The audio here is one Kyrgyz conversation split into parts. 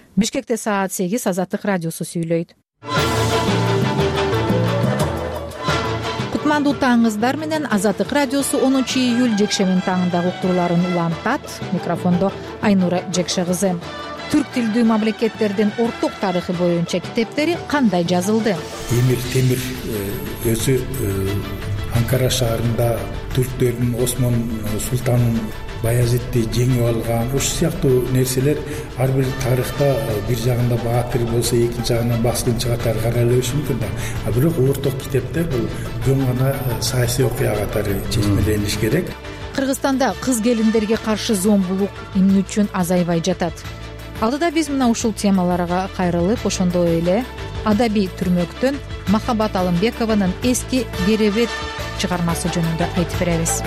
Бишкекте саат 8 Азаттык радиосу сүйлөйт. Кутмандуу таңыңыздар менен Азаттык радиосу 10 июль жекшемин таңындагы уктурууларын улантат. Микрофондо Айнура Жекше кызы. Түрк тилдүү мамлекеттердин орток тарыхы боюнча китептери кандай жазылды? Эмир Темир өзү Анкара шаарында түрктөрдүн Осмон султанын Баязитти жеңип алган, ушул сыяктуу нерселер ар бир тарыхта бир жагында баатыр болсо, экинчи жагынан баскынчы катары каралышы мүмкүн да. Бирок орток китептер бул жөн гана саясий окуя катары чечмелениш керек. Кыргызстанда кыз келиндерге каршы зомбулук эмне үчүн азайбай жатат? Алдыда биз мына ушул темаларга кайрылып, ошондой эле адабий түрмөктөн Махабат Алымбекованын эски Керебет чыгармасы жөнүндө айтып беребиз.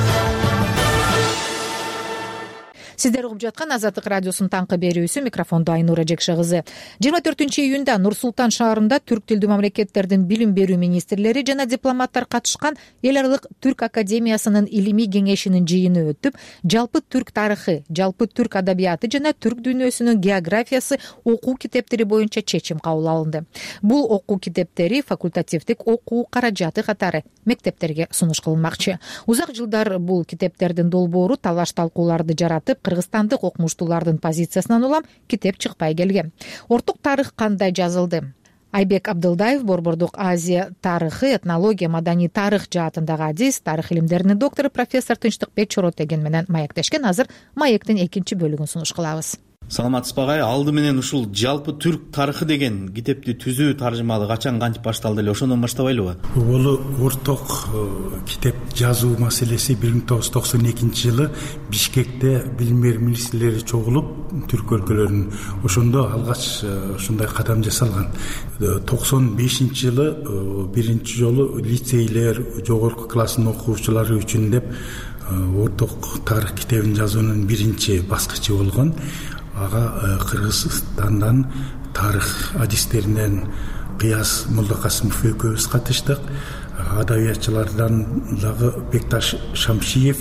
Сиздер угуп жаткан Азаттык радиосунун таңкы берүүсү, микрофондо Айнура Жекше кызы. 24-июнда Нур-Султан шаарында түрк тилдүү мамлекеттердин билим берүү министрлери жана дипломаттар катышкан эл аралык түрк академиясынын илимий кеңешинин жыйыны өтүп, жалпы түрк тарыхы, жалпы түрк адабияты жана түрк дүйнөсүнүн географиясы окуу китептери боюнча чечим кабыл алынды. Бул окуу китептери факультативдик окуу каражаты катары мектептерге сунуш кылынмакчы. Узак жылдар бул китептердин долбоору талаш талкууларды жаратып, кыргызстандык окумуштуулардын позициясынан улам китеп чыкпай келген. Орток тарых кандай жазылды? Айбек Абдылдаев Борбордук Азия тарыхы, этнология, маданий тарых жаатындагы адис, тарых илимдеринин доктору профессор Тынчтыкбек Чоротеген менен маектешкен. Азыр маектин экинчи бөлүгүн сунуш кылабыз. Саламатсызбы? Алды менен ушул жалпы түрк тарыхы деген китепти түзүү таржымалы качан кантип башталды эле, ошондон баштабайлыбы? Бул орток китеп жазуу маселеси 1992 Бишкекте билим берүү министрлери чогулуп, түрк өлкөлөрүнүн ошондо алгач ушундай кадам жасалган. 95 биринчи жолу лицейлер, жогорку класстын окуучулары үчүн деп орток тарых китебин жазуунун биринчи баскычы болгон. Ага Кыргызстандан тарых адистеринен Кыяз Молдокасымов экөөбүз катыштык. Адабиятчылардан дагы Бекташ Шамшиев,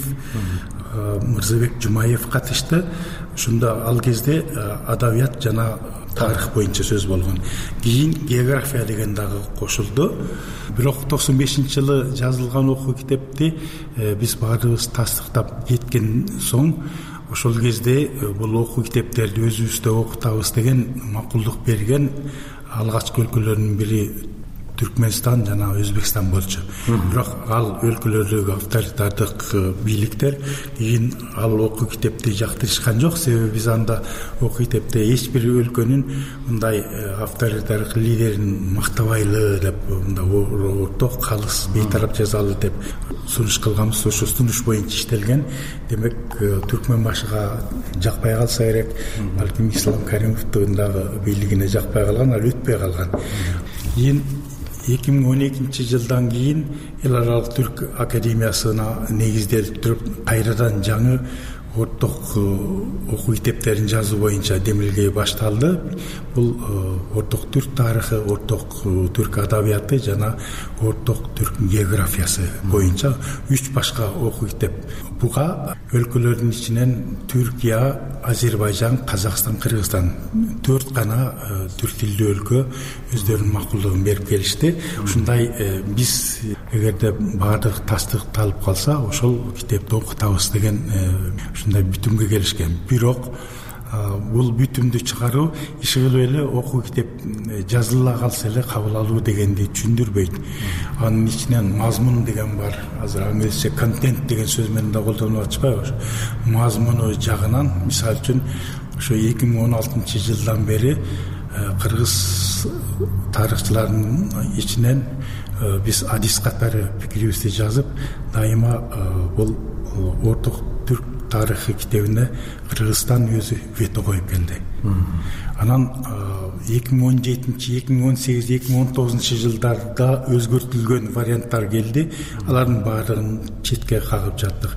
Мырзабек Жумаев катышты. Ушунда ал кезде адабият жана тарых боюнча сөз болгон. Кийин география деген дагы кошулду. Бирок 95-жылы жазылган окуу китепти биз баарыбыз тастыктап кеткен соң, ошол кезде бул окуу китептерди өзүбүздө окутабыз деген макулдук берген алгачкы өлкөлөрдүн бири Түркмөнстан жана Өзбекстан болчу. Бирок ал өлкөлөрдөгү авторитардык бийликтер кийин ал окуу китепти жактырышкан жок. Себеби биз анда окуу китепте эч бир өлкөнүн мындай авторитардык лидерин мактабайлы деп, мындай орток калыс бейтарап жазалы деп сунуш кылганбыз. Ошо сунуш боюнча иштелген. Демек Түркмөн башыга жакпай калса керек, балким Ислам Каримовдун дагы бийлигине жакпай калган, ал өтпөй калган. Кийин 2012 жылдан кийин эл аралык түрк академиясына негизделип туруп, кайрадан жаңы орток окуу китептерин жазуу боюнча демилге башталды. Бул орток түрк тарыхы, орток түрк адабияты жана орток түрк географиясы боюнча 3 башка окуу китеп. Буга өлкөлөрдүн ичинен Түркия, Азербайжан, Казакстан, Кыргызстан 4 гана түрк тилдүү өлкө өздөрүнүн макулдугун берип келишти. Ушундай биз эгерде баардык тастыкталып калса, ошол китепти окутабыз деген ушундай бүтүмгө келишкен. Бирок бул бүтүмдү чыгаруу ишкилүү эле окуу китеп жазыла калса эле кабыл алуу дегенди түшүндүрбөйт. Анын ичинен мазмун деген бар. Азыр англисче контент деген сөз менен да колдонуп атышпайбы? Мазмуну жагынан, мисалы үчүн, ошо 2016 жылдан бери кыргыз тарыхчыларынын ичинен биз адис катары пикирибизди жазып, дайыма бул орток түрк тарыхы китебине Кыргызстан өзү вето коюп келди. Анан 2017, 2018, 2019 жылдарда өзгөртүлгөн варианттар келди. Алардын баардыгын четке кагып жаттык.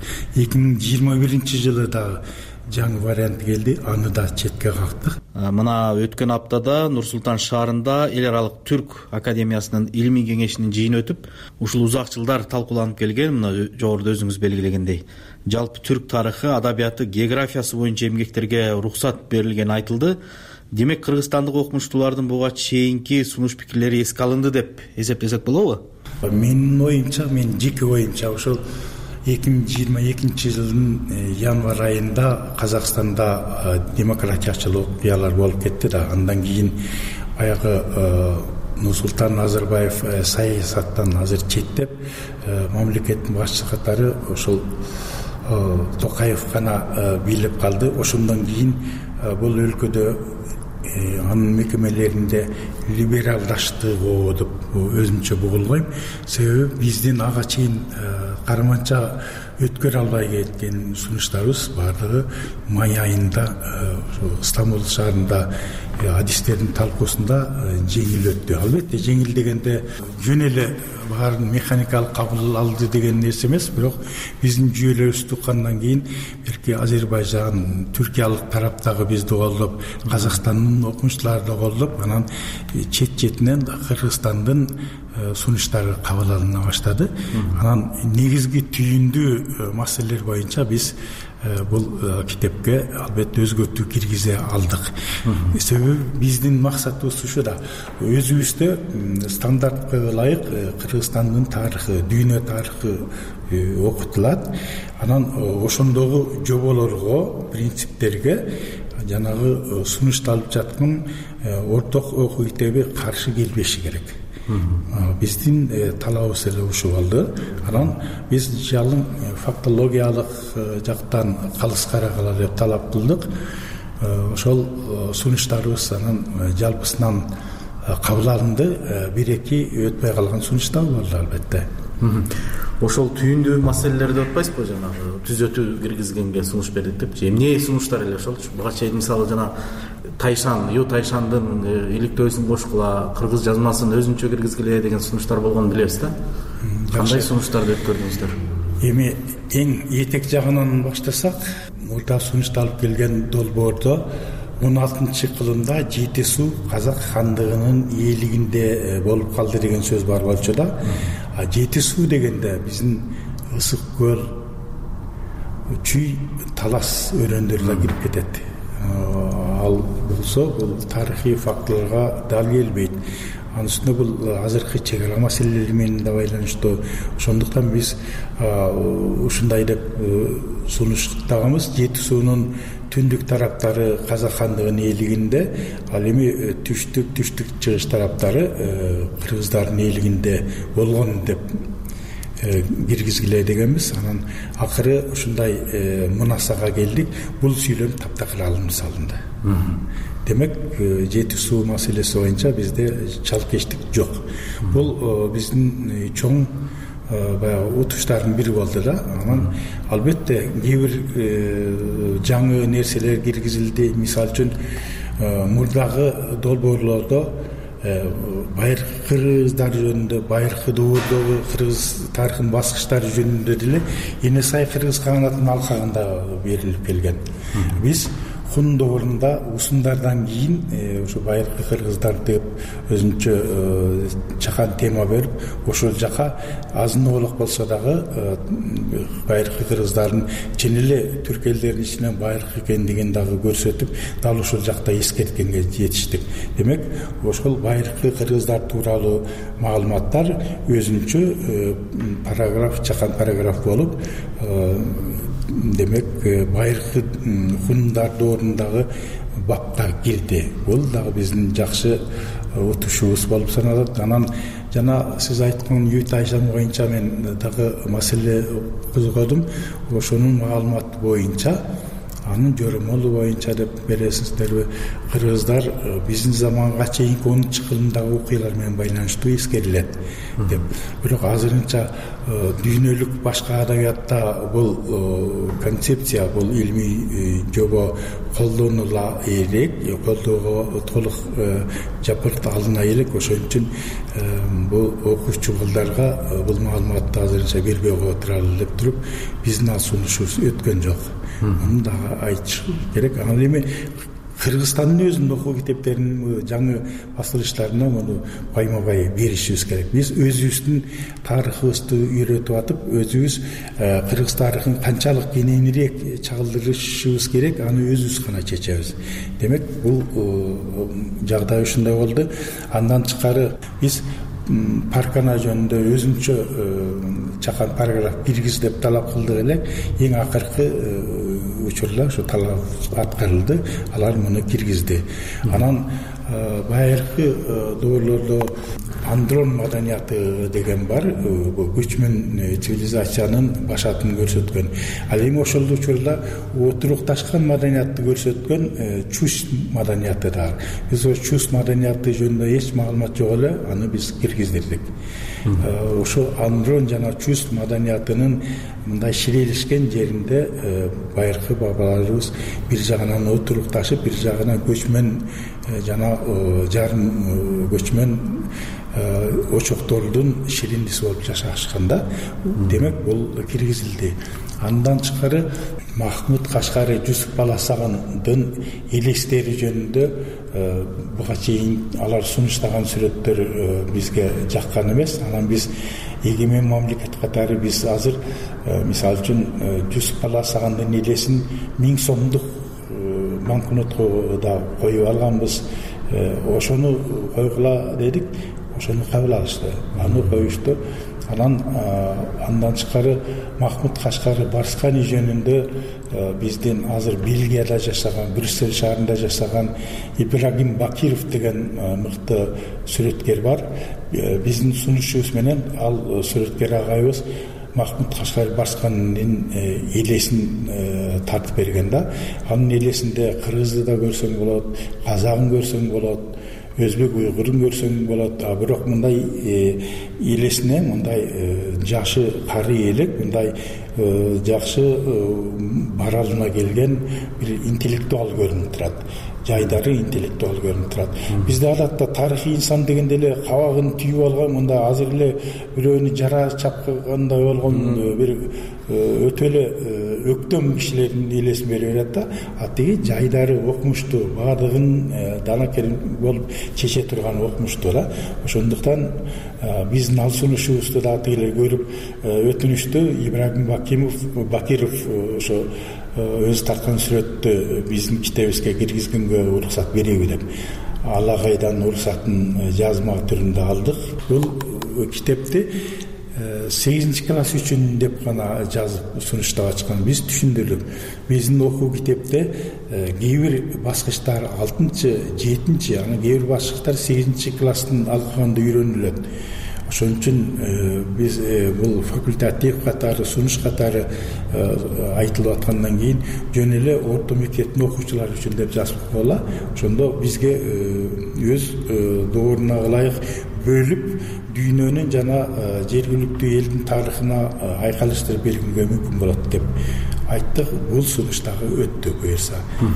2021 жылы да жаңы вариант келди, аны да четке кактык. Мына өткөн аптада Нур-Султан шаарында эл аралык түрк академиясынын илимий кеңешинин жыйыны өтүп, ушул узак жылдар талкууланып келген, мына жогоруда өзүңүз белгилегендей, жалпы түрк тарыхы, адабияты, географиясы боюнча эмгектерге уруксат берилгени айтылды. Демек кыргызстандык окумуштуулардын буга чейинки сунуш пикирлери эске алынды деп эсептесек болобу? Менин оюмча, менин жеке оюмча ошол 2022 жылдын январь айында Казакстанда демократиячылык окуялар болуп кетти да. Андан кийин баягы Нурсултан Назарбаев саясаттан азыр четтеп, мамлекеттин башчысы катары ошол Токаев гана бийлеп калды. Ошондон кийин бул өлкөдө анын мекемелеринде либералдаштыгы деп өзүмчө бугулгойм. Себеби биздин ага чейин карманча өткөрө албай кеткен сунуштарыбыз баардыгы май айында Стамбул шаарында адистердин талкуусунда жеңил өттү. Албетте жеңил дегенде жөн эле баарын механикалык кабыл алды деген нерсе эмес, бирок биздин жүйөлөрүбүз туккандан кийин берки Азербайжан, Түркиялык тараптагы бизди колдоп, Казакстандын окумуштуулары да колдоп, анан чет-четинен Кыргызстандын сунуштары кабыл алына баштады. Анан негизги түйүндүү маселелер боюнча биз бул китепке албетте өзгөртүү киргизе алдык. Себеби биздин максатыбыз ушу да, өзүбүздө стандартка ылайык Кыргызстандын тарыхы, дүйнө тарыхы окутулат. Анан ошондогу жоболорго, принциптерге жанагы сунушталып жаткан орток окуу китеби каршы келбеши керек. Биздин талабыбыз эле ушул болду. Анан биз жалын фактологиялык жактан калыс карагыла деп талап кылдык. Ошол сунуштарыбыз анан жалпысынан кабыл алынды. Бир-эки өтпөй калган сунуштар болду албетте. Ошол түйүндүү маселелерди отпайсызбы, жанагы түзөтүү киргизгенге сунуш бердик депчи. Эмне сунуштар эле ошол? Буга чейин мисалы жана Тайшан, Тайшандын иликтөөсүн кошкула, кыргыз жазмасын өзүнчө киргизгиле деген сунуштар болгонун билебиз да. Кандай сунуштарды өткөрдүңүздөр? Эми эң этек жагынан баштасак, мурда сунушталып келген долбоордо 16-кылымда Жети суу Казак хандыгынын ээлигинде болуп калды деген сөз бар болчу да. Жети суу дегенде биздин Ысык көл, Чүй, Талас өрөөндөрүнө кирип кетет. Ал болсо бул тарыхый фактыларга дал келбейт. Анын үстүнө бул азыркы чек ара маселелери менен да байланыштуу. Ошондуктан биз ушундай деп сунуштаганбыз. Жети суунун түндүк тараптары Казак хандыгынын ээлигинде, ал эми түштүк чыгыш тараптары кыргыздардын ээлигинде болгон деп киргизгиле дегенбиз. Анан акыры ушундай мунасага келдик. Бул сүйлөм таптакыр алынып салынды. Демек, Жети суу маселеси боюнча бизде чалкештик жок. Бул биздин чоң баягы утуштардын бири болду да. Анан албетте кээ бир жаңы нерселер киргизилди. Мисалы үчүн мурдагы долбоорлордо байыркы кыргыздар жөнүндө, байыркы доордогу кыргыз тарыхынын баскычтары жөнүндө деле Эне сай кыргыз каганатынын алкагында берилип келген. Биз Хун доорунда усундардан кийин ошо байыркы кыргыздар деп өзүнчө чакан тема берип, ошол жака азын-оолук болсо дагы байыркы кыргыздардын чын эле түрк элдеринин ичинен байыркы экендигин дагы көрсөтүп, дал ошол жакта эскерткенге жетиштик. Демек, ошол байыркы кыргыздар тууралуу маалыматтар өзүнчө параграф, чакан параграф болуп, демек байыркы хундар доорундагы бапка кирди. Бул дагы биздин жакшы утушубуз болуп саналат. Анан жана сиз айткан Тайшан боюнча мен дагы маселе козгодум. Ошонун маалыматы боюнча, анын жөрөмөлү боюнча деп бересиздерби, кыргыздар биздин заманга чейинки 10-кылымдагы окуялар менен байланыштуу эскерилет деп. Бирок азырынча дүйнөлүк башка адабиятта бул концепция, бул илмий жобо колдонула элек, колдоого толук жапырт алына элек. Ошон үчүн бул окуучу кылдарга бул маалыматты азырынча бербей кое туралы деп туруп, биздин ал сунушубуз өткөн жок. Муну дагы айтыш керек. Ал эми Кыргызстандын өзүнүн окуу китептеринин жаңы басылыштарына муну байма-бай беришибиз керек. Биз өзүбүздүн тарыхыбызды үйрөтүп атып, өзүбүз кыргыз тарыхын канчалык кененирээк чагылдырышыбыз керек, аны өзүбүз гана чечебиз. Демек, бул жагдай ушундай болду. Андан тышкары биз паркана жөнүндө өзүнчө чакан параграф киргиз деп талап кылдык эле. Эң акыркы учурда ушу талап аткарылды. Алар муну киргизди. Анан байыркы доорлордо андрон маданияты деген бар. Көчмөн цивилизациянын башатын көрсөткөн. Ал эми ошол учурда отурукташкан маданиятты көрсөткөн чус маданияты да бар. Биз ошо чус маданияты жөнүндө эч маалымат жок эле, аны биз киргиздирдик. Ошо андрон жана чус маданиятынын мындай ширелешкен жеринде байыркы бабаларыбыз бир жагынан отурукташып, бир жагынан көчмөн жана жарым көчмөн очоктордун шириндиси болуп жашашканда, демек бул киргизилди. Андан тышкары Махмуд Кашкари Жусуп Баласагындын элестери жөнүндө буга чейин алар сунуштаган сүрөттөр бизге жаккан эмес. Анан биз эгемен мамлекет катары биз азыр мисалы үчүн Жусуп Баласагындын элесин 1000 сомдук банкнотко да коюп алганбыз. Ошону койгула дедик, ошону кабыл алышты. Аны коюшту. Андан тышкары Махмуд Кашкари Барскани жөнүндө биздин азыр Бельгияда жашаган, Брюссель шаарында жашаган Ибрагим Бакиров деген мыкты сүрөткер бар. Биздин сунушубуз менен ал сүрөткер агайыбыз Махмуд Кашкари Барсканинин элесин тартып берген да. Анын элесинде кыргызды да көрсөң болот, казагын көрсөң болот, өзбек уйгурун көрсөң болот. А бирок мындай элесине мындай жашы кары элек, мындай жакшы баралына келген бир интеллектуал көрүнүп турат. Жайдары интеллектуал көрүнүп турат. Бизде адатта тарыхый инсан дегенде эле кабагын түйүп алган, мындай азыр эле бирөөнү жара чапкандай болгон бир өтө эле өктөм кишилердин элесин берип берет да. А тиги жайдары окумуштуу, баардыгын дана керим болуп чече турган окумуштуу да. Ошондуктан биздин ал сунушубузду да тигилер көрүп өтүнүштү. Ибрагим Бакиров ошо өзү тарткан сүрөттү биздин китебибизге киргизгенге уруксат береби деп. Ала кайдан уруксатын жазма түрүндө алдык. Бул китепти 8 класс үчүн деп гана жазып сунуштап ачкан. Биз түшүндүрдүк. Биздин окуу китепте кээ бир баскычтар 6-чы, 7-чи, анан кээ бир баскычтар 8-чи класстын алкагында үйрөнүлөт. Ошон үчүн биз бул факультатив катары, сунуш катары айтылып аткандан кийин жөн эле орто мектептин окуучулары үчүн деп жазып койгула. Ошондо бизге өз дооруна ылайык бөлүп дүйнөнүн жана жергиликтүү элдин тарыхына айкалыштырып бергенге мүмкүн болот деп айттык. Бул сунуштагы өттү буюрса.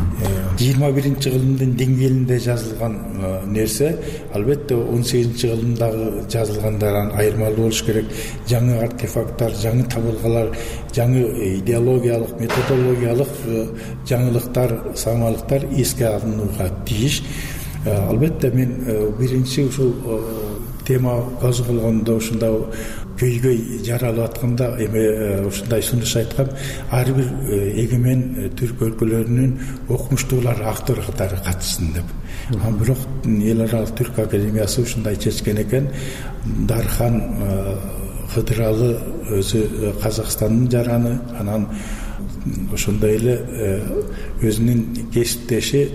21-чи кылымдын деңгээлинде жазылган нерсе албетте 18-чи кылымдагы жазылгандардан айырмалуу болуш керек. Жаңы артефакттар, жаңы табылгалар, жаңы идеологиялык, методологиялык жаңылыктар, саамалыктар эске алынууга тийиш. Албетте мен биринчи ушул тема козголгондо ушундай көйгөй жаралып атканда эми ушундай сунуш айткам, ар бир эгемен түрк өлкөлөрүнүн окумуштуулар автор катары катышсын деп. Бирок Эл аралык түрк академиясы ушундай чечкен экен. Дархан Кыдыралы өзү Казакстандын жараны, анан ошондой эле өзүнүн кесиптеши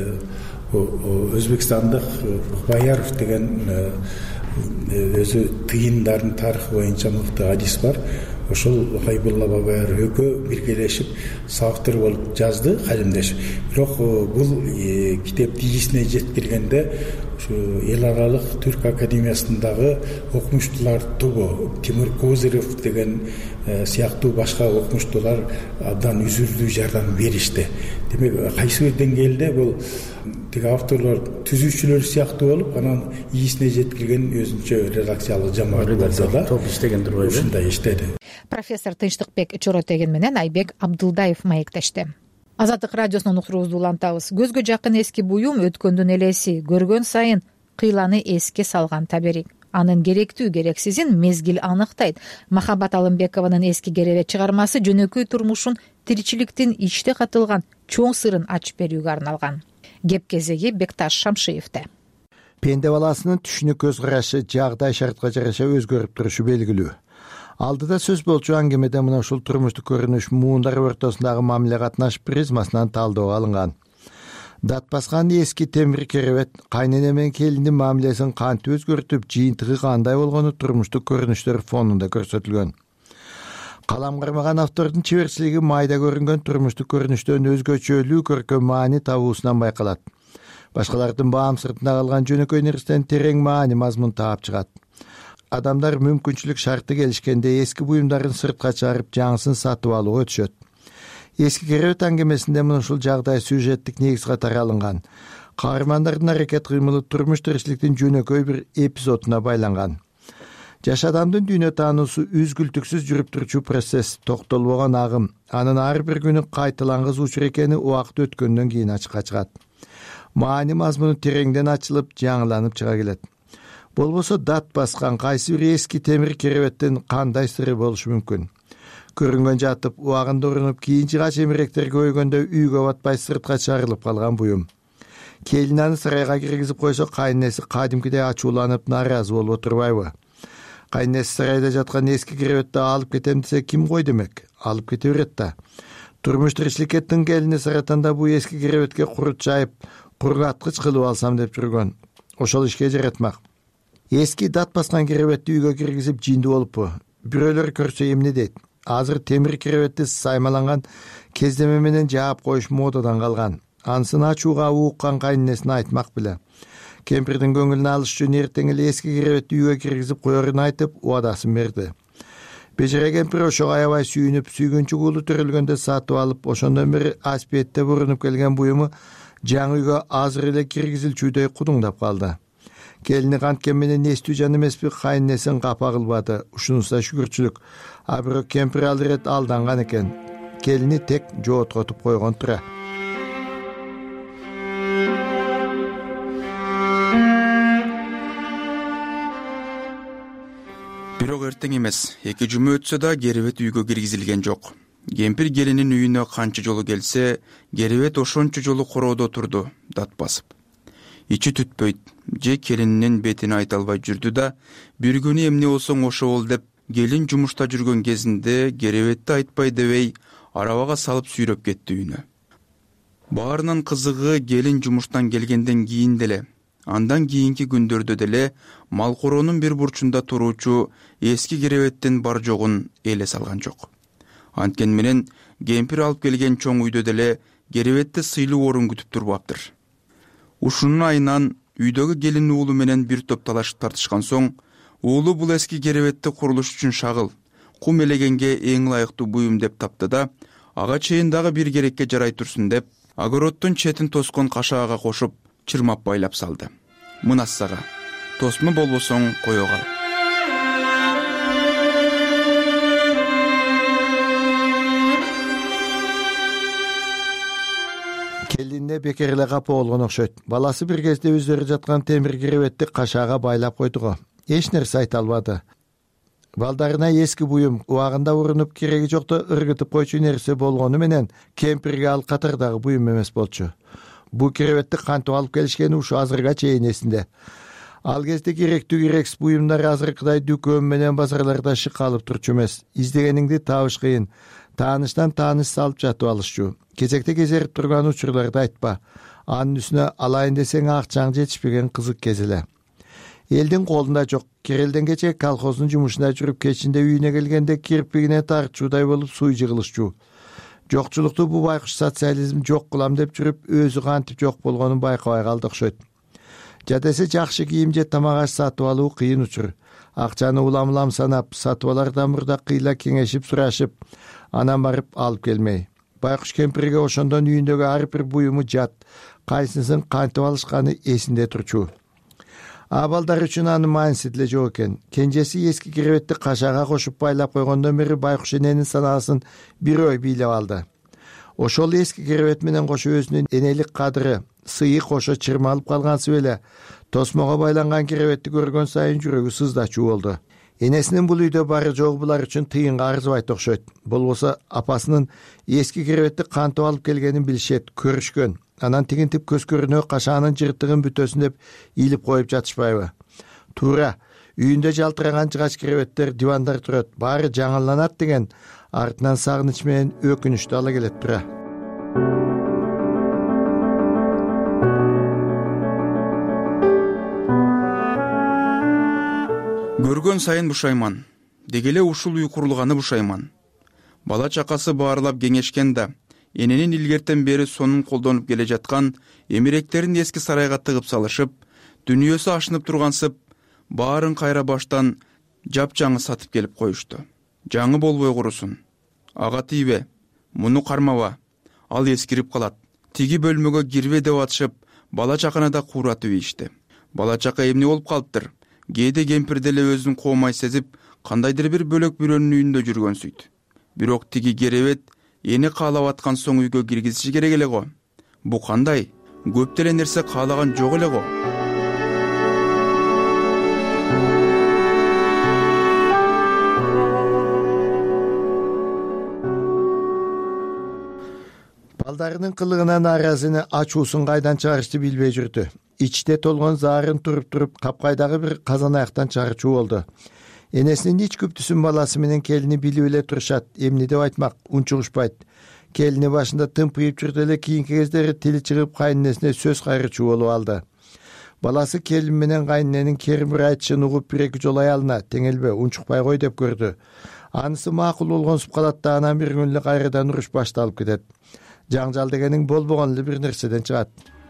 Өзбекстандык Баяров деген өзү тыйындардын тарыхы боюнча мыкты адис бар. Ошол Хайбулла Бабаяров экөө биргелешип соавтор болуп жазды, калемдешип. Бирок бул китеп тийисине жеткиргенде ушу эл аралык түрк академиясындагы окумуштуулар тобу, Тимур Козырев деген сыяктуу башка окумуштуулар абдан үзүлдүү жардам беришти. Демек, кайсы бир деңгээлде бул тиги авторлор түзүүчүлөр сыяктуу болуп, анан ийисине жеткирген өзүнчө редакциялык жамаат болсо да топ иштегендир го. Ушундай иштеди. Профессор Тынчтыкбек Чоротеген менен Айбек Абдылдаев маектешти. Азаттык радиосунун уктуруубузду улантабыз. Көзгө жакын эски буюм өткөндүн элеси, көргөн сайын кыйланы эске салган таберик. Анын керектүү керексизин мезгил аныктайт. Махабат Алымбекованын эски керебет чыгармасы жөнөкөй турмушун, тиричиликтин ичте катылган чоң сырын ачып берүүгө арналган. Кеп кезеги Бекташ Шамшиевде. Пенде баласынын түшүнүк көз карашы жагдай шартка жараша өзгөрүп турушу белгилүү. Алдыда сөз болчу аңгемеде мына ушул турмуштук көрүнүш муундар ортосундагы мамиле катнаш призмасынан талдоо алынган. Дат баскан эски темир керебет кайнене менен келиндин мамилесин кантип өзгөртүп, жыйынтыгы кандай болгону турмуштук көрүнүштөр фонунда көрсөтүлгөн. Калам кармаган автордун чеберчилиги майда көрүнгөн турмуштук көрүнүштөн өзгөчөлүү көркөм маани табуусунан байкалат. Башкалардын баам сыртында калган жөнөкөй нерседен терең маани мазмун таап чыгат. Адамдар мүмкүнчүлүк шарты келишкенде эски буюмдарын сыртка чыгарып жаңысын сатып алууга өтүшөт. Эски керебет аңгемесинде мына ушул жагдай сюжеттик негиз катары алынган. Каармандардын аракет кыймылы турмуш тиричиликтин жөнөкөй бир эпизодуна байланган. Жаш адамдын дүйнө таануусу үзгүлтүксүз жүрүп турчу процесс, токтолбогон агым. Анын ар бир күнү кайталангызуучу экени убакыт өткөндөн кийин ачыкка чыгат. Маани мазмуну тереңден ачылып, жаңыланып чыга келет. Болбосо дат баскан кайсы бир эски темир керебеттин кандай сыры болушу мүмкүн? Көрүнгөн жатып, убагында урунуп, кийин жыга чемиректерге өйгөндө үйгө батпай сыртка чыгарылып калган буюм. Келин аны сарайга киргизип койсо, кайненеси кадимкидей ачууланып, нааразы болуп отурбайбы? Кайненеси сарайда жаткан эски керебетти алып кетем десе, ким кой демек? Алып кете берет да. Турмуш тиричиликке тың келини саратанда бу эски керебетке курут жайып, кургаткыч кылып алсам деп жүргөн. Ошол ишке жаратмак. Эски дат баскан керебетти үйгө киргизип жиндүү болуппу? Бирөөлөр көрсө эмне дейт? Азыр темир керебетти саймаланган кездеме менен жаап коюш модадан калган. Ансын ачууга ууккан кайненесине айтмак беле. Кемпирдин көңүлүн алыш үчүн эртең эле эски керебетти үйгө киргизип коерун айтып, убадасын берди. Бежере кемпир ошого аябай сүйүнүп, сүйгүнчү уулу төрөлгөндө сатып алып, ошондон бери аспиетте бурунуп келген буюму жаңы үйгө азыр эле киргизилчүдөй кудуңдап калды. Келини канткен менен эстүү жан эмеспи, кайненесин капа кылбады. Ушунуса шүгүрчүлүк. А бирок кемпир ал ирет алданган экен. Келини тек жооткотуп койгон тура. Бирок эртең эмес, 2 жума өтсө да керебет үйгө киргизилген жок. Кемпир келинин үйүнө канча жолу келсе, керебет ошончо жолу короодо турду, дат басып. Ичи түтпөйт, же келининин бетине айта албай жүрдү да, бир күнү эмне болсоң ошо бол деп, келин жумушта жүргөн кезинде керебетти айтпай дебей, арабага салып сүйрөп кетти үйүнө. Баарынан кызыгы келин жумуштан келгенден кийин деле, андан кийинки күндөрдө деле малкороонун бир бурчунда туруучу эски керебеттин бар жогун эле салган жок. Анткени менен кемпир алып келген чоң үйдө деле керебетти сыйлуу орун күтүп турбаптыр. Ушунун айынан үйдөгү келин уулу менен бир топ талашып тартышкан соң, уулу бул эски керебетти курулуш үчүн шагыл, кум элегенге эң ылайыктуу буюм деп тапты да, ага чейин дагы бир керекке жарай турсун деп, огороддун четин тоскон кашаага кошуп, чырмап байлап салды. Мына сага, тосмо болбосоң кое кал. Келине бекер эле капа болгон окшойт. Баласы бир кезде өздөрү жаткан темир керебетти кашаага байлап койдуго. Эч нерсе айта албады. Балдарына эски буюм убагында урунуп кереги жокто ыргытып койчу нерсе болгону менен кемпирге ал катардагы буюм эмес болчу. Бу керебетти кантип алып келишкени ушу азырга чейин эсинде. Ал кезде керектүү керексиз буюмдар азыркыдай дүкөн менен базарларда шыкалып турчу эмес. Издегениңди табыш кыйын. Тааныштан тааныш салып жатып алышчу. Кезекте кезерип турган учурларды айтпа. Анын үстүнө алайын десең акчаң жетишпеген кызык кез эле. Элдин колунда жок. Керелден кече колхоздун жумушуна жүрүп кечинде үйүнө келгенде кирпигине тартчуудай болуп суй жыгылышчу. Жокчулукту бу байкуш социализм жок кылам деп жүрүп, өзү кантип жок болгонун байкабай калды окшойт. Жадесе жакшы кийим же тамак аш сатып алуу кыйын учур. Акчаны улам-улам санап, сатып алардан мурда кыйла кеңешип сурашып, анан барып алып келмей. Байкуш кемпирге ошондон үйүндөгү ар бир буюму жат, кайсынысын кантип алышканы эсинде турчу. Абалдар үчүн анын мааниси деле жок экен. Кенжеси эски керебетти кашаага кошуп байлап койгондон бери байкуш эненин санаасын бир ой бийлеп алды. Ошол эски керебет менен кошо өзүнүн энелик кадыры, сыйы кошо чырмалып калгансып эле тосмого байланган керебетти көргөн сайын жүрөгү сыздачу болду. Энесинин бул үйдө бары жогу булар үчүн тыйынга арзыбайт окшойт. Болбосо апасынын эски керебетти кантип алып келгенин билишет, көрүшкөн. Анан тигинтип көз көрүнө кашаанын жыртыгын бүтөсүн деп ийилип коюп жатышпайбы? Туура, үйүндө жалтыраган жыгач керебеттер, дивандар турат, баары жаңыланат деген артынан сагыныч менен өкүнүчтү ала келет тура. Көргөн сайын бушайман, дегеле ушул үй курулганы бушайман. Бала чакасы баарылап кеңешкен да, эненин илгертен бери сонун колдонуп келе жаткан эмеректерин эски сарайга тыгып салышып, дүнүйөсү ашынып тургансып, баарын кайра баштан жапжаңы сатып келип коюшту. Жаңы болбой курусун. Ага тийбе, муну кармаба, ал эскирип калат. Тиги бөлмөгө кирбе деп атышып, бала чаканы да кууратып ийишти. Бала чака эмне болуп калыптыр? Кээде кемпир деле өзүн коомай сезип, кандайдыр бир бөлөк бирөөнүн үйүндө жүргөнсүйт. Бирок тиги керебет эне каалап аткан соң үйгө киргизиши керек эле го. Бу кандай? Көп деле нерсе каалаган жок эле го. Балдарынын кылыгынан нааразыны, ачуусун кайдан чыгарышты билбей жүрдү. Ичте толгон заарын туруп капкайдагы бир казан аяктан чыгарчу болду. Энесинин ич күптүсүн баласы менен келини билип эле турушат, эмне деп айтмак, унчугушпайт. Келини башында тымпыйып жүрдү эле, кийинки кездери тили чыгып кайненесине сөз кайрычу болуп алды. Баласы келин менен кайнененин керимир айтышын угуп бир-эки жолу аялына теңелбе, унчукпай кой деп көрдү. Анысы макул болгонсуп калат да, анан бир күн эле кайрадан уруш башталып кетет. Жаңжал дегенин болбогон эле бир нерседен чыгат.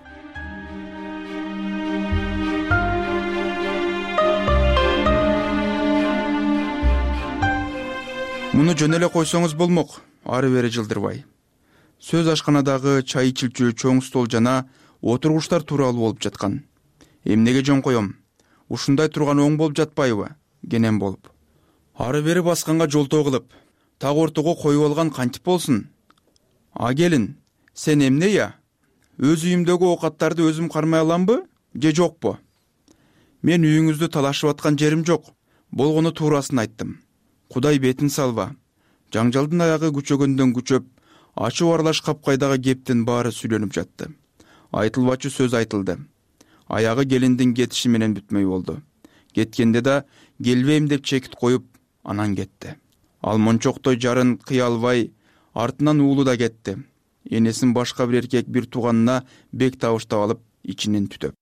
Муну жөн эле койсоңуз болмок, ары бери жылдырбай. Сөз ашканадагы чай ичилчү чоң стол жана отургучтар тууралуу болуп жаткан. Эмнеге жөн коем? Ушундай турган оң болуп жатпайбы? Кенен болуп. Ары бери басканга жолтоо кылып, так ортого коюп алган кантип болсун? А келин, сен эмне я? Өз үйүмдөгү оокаттарды өзүм кармай аламбы, же жокпу? Мен үйүңүздү талашып аткан жерим жок. Болгону туурасын айттым. Кудай бетин салба. Жаңжалдын аягы күчөгөндөн күчөп, ачуу аралаш капкайдагы кептин баары сүйлөнүп жатты. Айтылбачу сөз айтылды. Аягы келиндин кетиши менен бүтмөй болду. Кеткенде да келбейм деп чекит коюп, анан кетти. Ал мончоктой жарын кыя албай, артынан уулу да кетти. Энесин башка бир эркек бир тууганына бек табыштап алып, ичинен түтөп.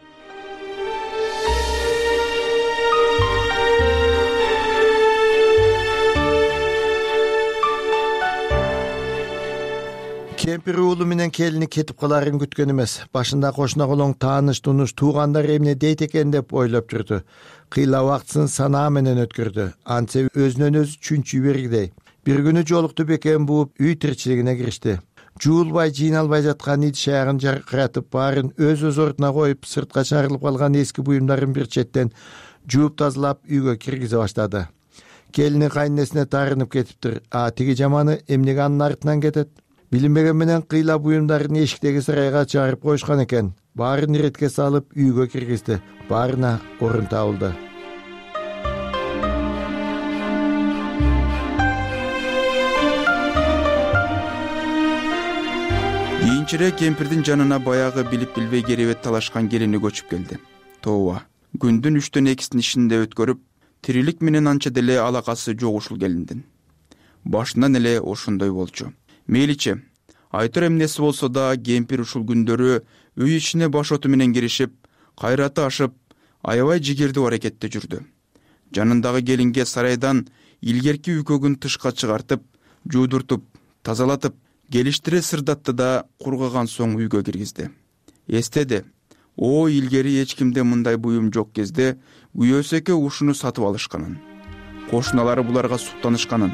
Кемпир уулу менен келини кетип каларын күткөн эмес. Башында кошуна колоң тааныш тунуш туугандар эмне дейт экен деп ойлоп жүрдү. Кыйла убактысын санаа менен өткөрдү. Антсе өзүнөн өзү чүнчүй бергидей. Бир күнү жолукту бекем бууп үй тиричилигине киришти. Жуулбай, жыйналбай жаткан идиш аягын жаркыратып, баарын өз ордуна коюп, сыртка чарылып калган эски буюмдарын бир четтен жууп тазалап үйгө киргизе баштады. Келини кайненесине таарынып кетиптир. Тиги жаманы эмнеге анын артынан кетет? Билинбеген менен кыйла буюмдарын эшиктеги сарайга чыгарып коюшкан экен. Баарын иретке салып үйгө киргизди. Баарына орун табылды. Кийинчерээк кемпирдин жанына баягы билип билбей керебет талашкан келини көчүп келди. Тооба, күндүн 3төн 2син ишинде өткөрүп, тирилик менен анча деле алакасы жок ушул келиндин. Башынан эле ошондой болчу. Мейличи, айтыр эмнеси болсо да кемпир ушул күндөрү үй ичине баш оту менен киришип, кайраты ашып, аябай жигердүү аракетте жүрдү. Жанындагы келинге сарайдан илгерки үйкөгүн тышка чыгартып, жуудуртуп, тазалатып, келиштире сырдатты да кургаган соң үйгө киргизди. Эстеди, илгери эч кимде мындай буюм жок кезде күйөөсү эке ушуну сатып алышканын. Кошуналары буларга суктанышканын.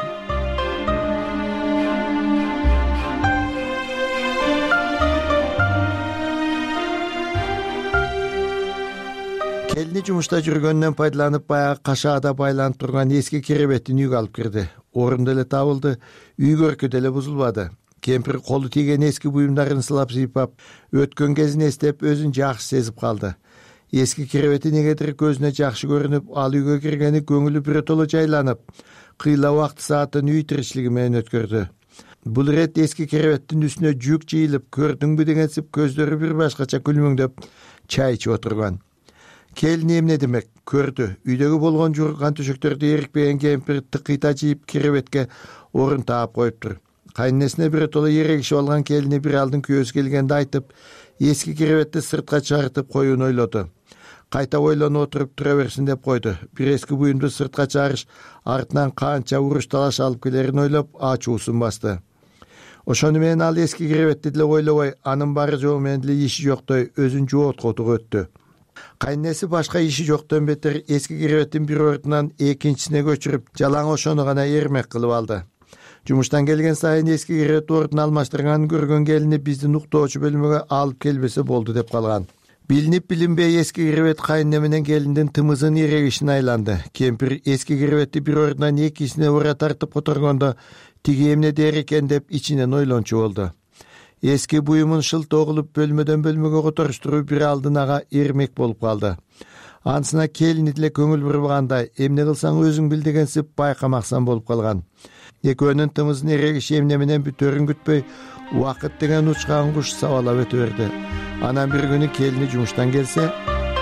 Келини жумушта жүргөндөн пайдаланып, баягы кашаада байланып турган эски керебеттин үйгө алып кирди. Орунду эле табылды, үй көркү деле бузулбады. Кемпир колу тийген эски буюмдарын сылап сыйпап, өткөн кезин эстеп өзүн жакшы сезип калды. Эски киревети негедир көзүнө жакшы көрүнүп, ал үйгө киргени көңүлү биротоло жайланып, кыйла убакыт саатын үй тиричилиги менен өткөрдү. Бул ирет эски киреветтин үстүнө жүк жыйылып, көрдүңбү дегенсип көздөрү бир башкача күлмөңдөп чай ичип отурган. Келин эмне демек, көрдү. Үйдөгү болгон журган төшөктөрдү эрикпеген кемпир тыкыйта жыйып киребетке орун таап коюптур. Кайнесине биротоло ерегишип алган келини бир алдын күйөөсү келгенде айтып, эски киребетти сыртка чыгартып коюуну ойлоду. Кайта ойлонуп отуруп тура берсин деп койду. Бир эски буюмду сыртка чыгарыш артынан канча уруш талаш алып келерин ойлоп ачуусун басты. Ошону менен ал эски киребетти деле ойлобой, анын бары жоо менен деле иши жоктой өзүн жооткотуп өттү. Кайнеси башка иши жоктон бетер эски киребеттин бир ордунан экинчисине көчүрүп, жалаң ошону гана эрмек кылып алды. Жумуштан келген сайын эски киребет ордун алмаштырганын көргөн келини биздин уктоочу бөлмөгө алып келбесе болду деп калган. Билинип билинбей эски киребет кайнене менен келиндин тымызын эрегишине айланды. Кемпир эски киребетти бир ордунан экисине ура тартып которгондо тиги эмне дер экен деп ичинен ойлончу болду. Эски буюмун шылтоо кылып бөлмөдөн бөлмөгө которуштуруп бир алдын ага эрмек болуп калды. Ансына келини деле көңүл бурбагандай, эмне кылсаң өзүң бил дегенсип байкамаксан болуп калган. Экөөнүн тымызын эрегиши эмне менен бүтөрүн күтпөй, убакыт деген учкан куш сабалап өтө берди. Анан бир күнү келини жумуштан келсе,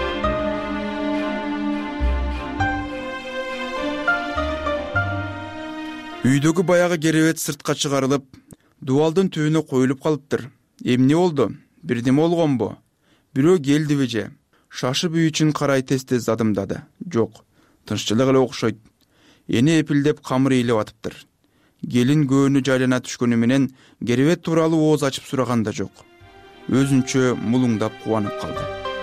үйдөгү баягы керебет сыртка чыгарылып, дубалдын түбүнө коюлуп калыптыр. Эмне болду? Бирдеме болгонбу? Бирөө келдиби же? Шашып үй үчүн карай тез-тез адымдады. Жок, тынччылык эле окшойт. Эне эпилдеп камыр ыйлап атыптыр. Келин көөнү жайлана түшкөнү менен керебет тууралуу ооз ачып сураган да жок. Өзүнчө мулуңдап кубанып калды.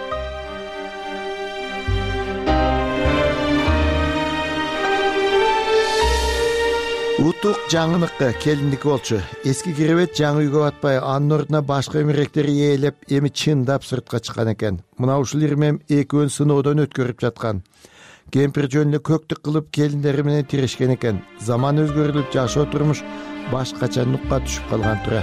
Утук жаңыныкы келиндики болчу. Эски киребет жаңы үйгө батпай, анын ордуна башка эмеректери ээлеп, эми чындап сыртка чыккан экен. Мына ушул ирмем экөөн сыноодон өткөрүп жаткан. Кемпир жөн эле көктүк кылып келиндери менен тирешкен экен. Заман өзгөрүлүп, жашоо турмуш башкача нукка түшүп калган тура.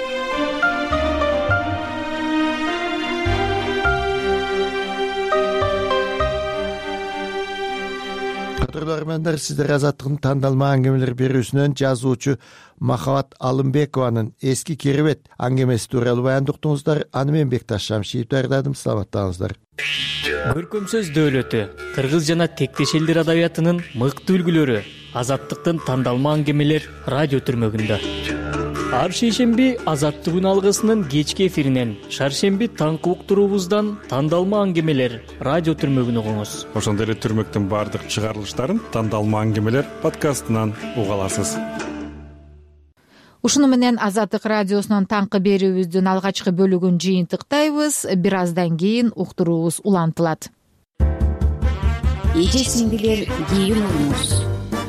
Кадырлармандар, сиздер Азаттыктын тандалма аңгемелер берүүсүнөн жазуучу Махабат Алымбекованын эски киребет аңгемеси тууралуу баяндыктыңыздар. Аны мен Бекташ Шамшиев даярдадым. Саламаттаңыздар. Көркөм сөз дөөлөтү кыргыз жана тектеш элдер адабиятынын мыкты үлгүлөрү Азаттыктын тандалма аңгемелер радио түрмөгүндө. Ар шейшемби Азаттык күн алгысынын кечки эфиринен, шаршемби таңкы уктуруубуздан тандалма аңгемелер радио түрмөгүн угуңуз. Ошондой эле түрмөктүн баардык чыгарылыштарын тандалма аңгемелер подкастынан уга аласыз. Ушуну менен Азаттык радиосунун таңкы берүүбүздүн алгачкы бөлүгүн жыйынтыктайбыз. Бир аздан кийин уктуруубуз улантылат. Эже сиңдилер, кийин угуңуз.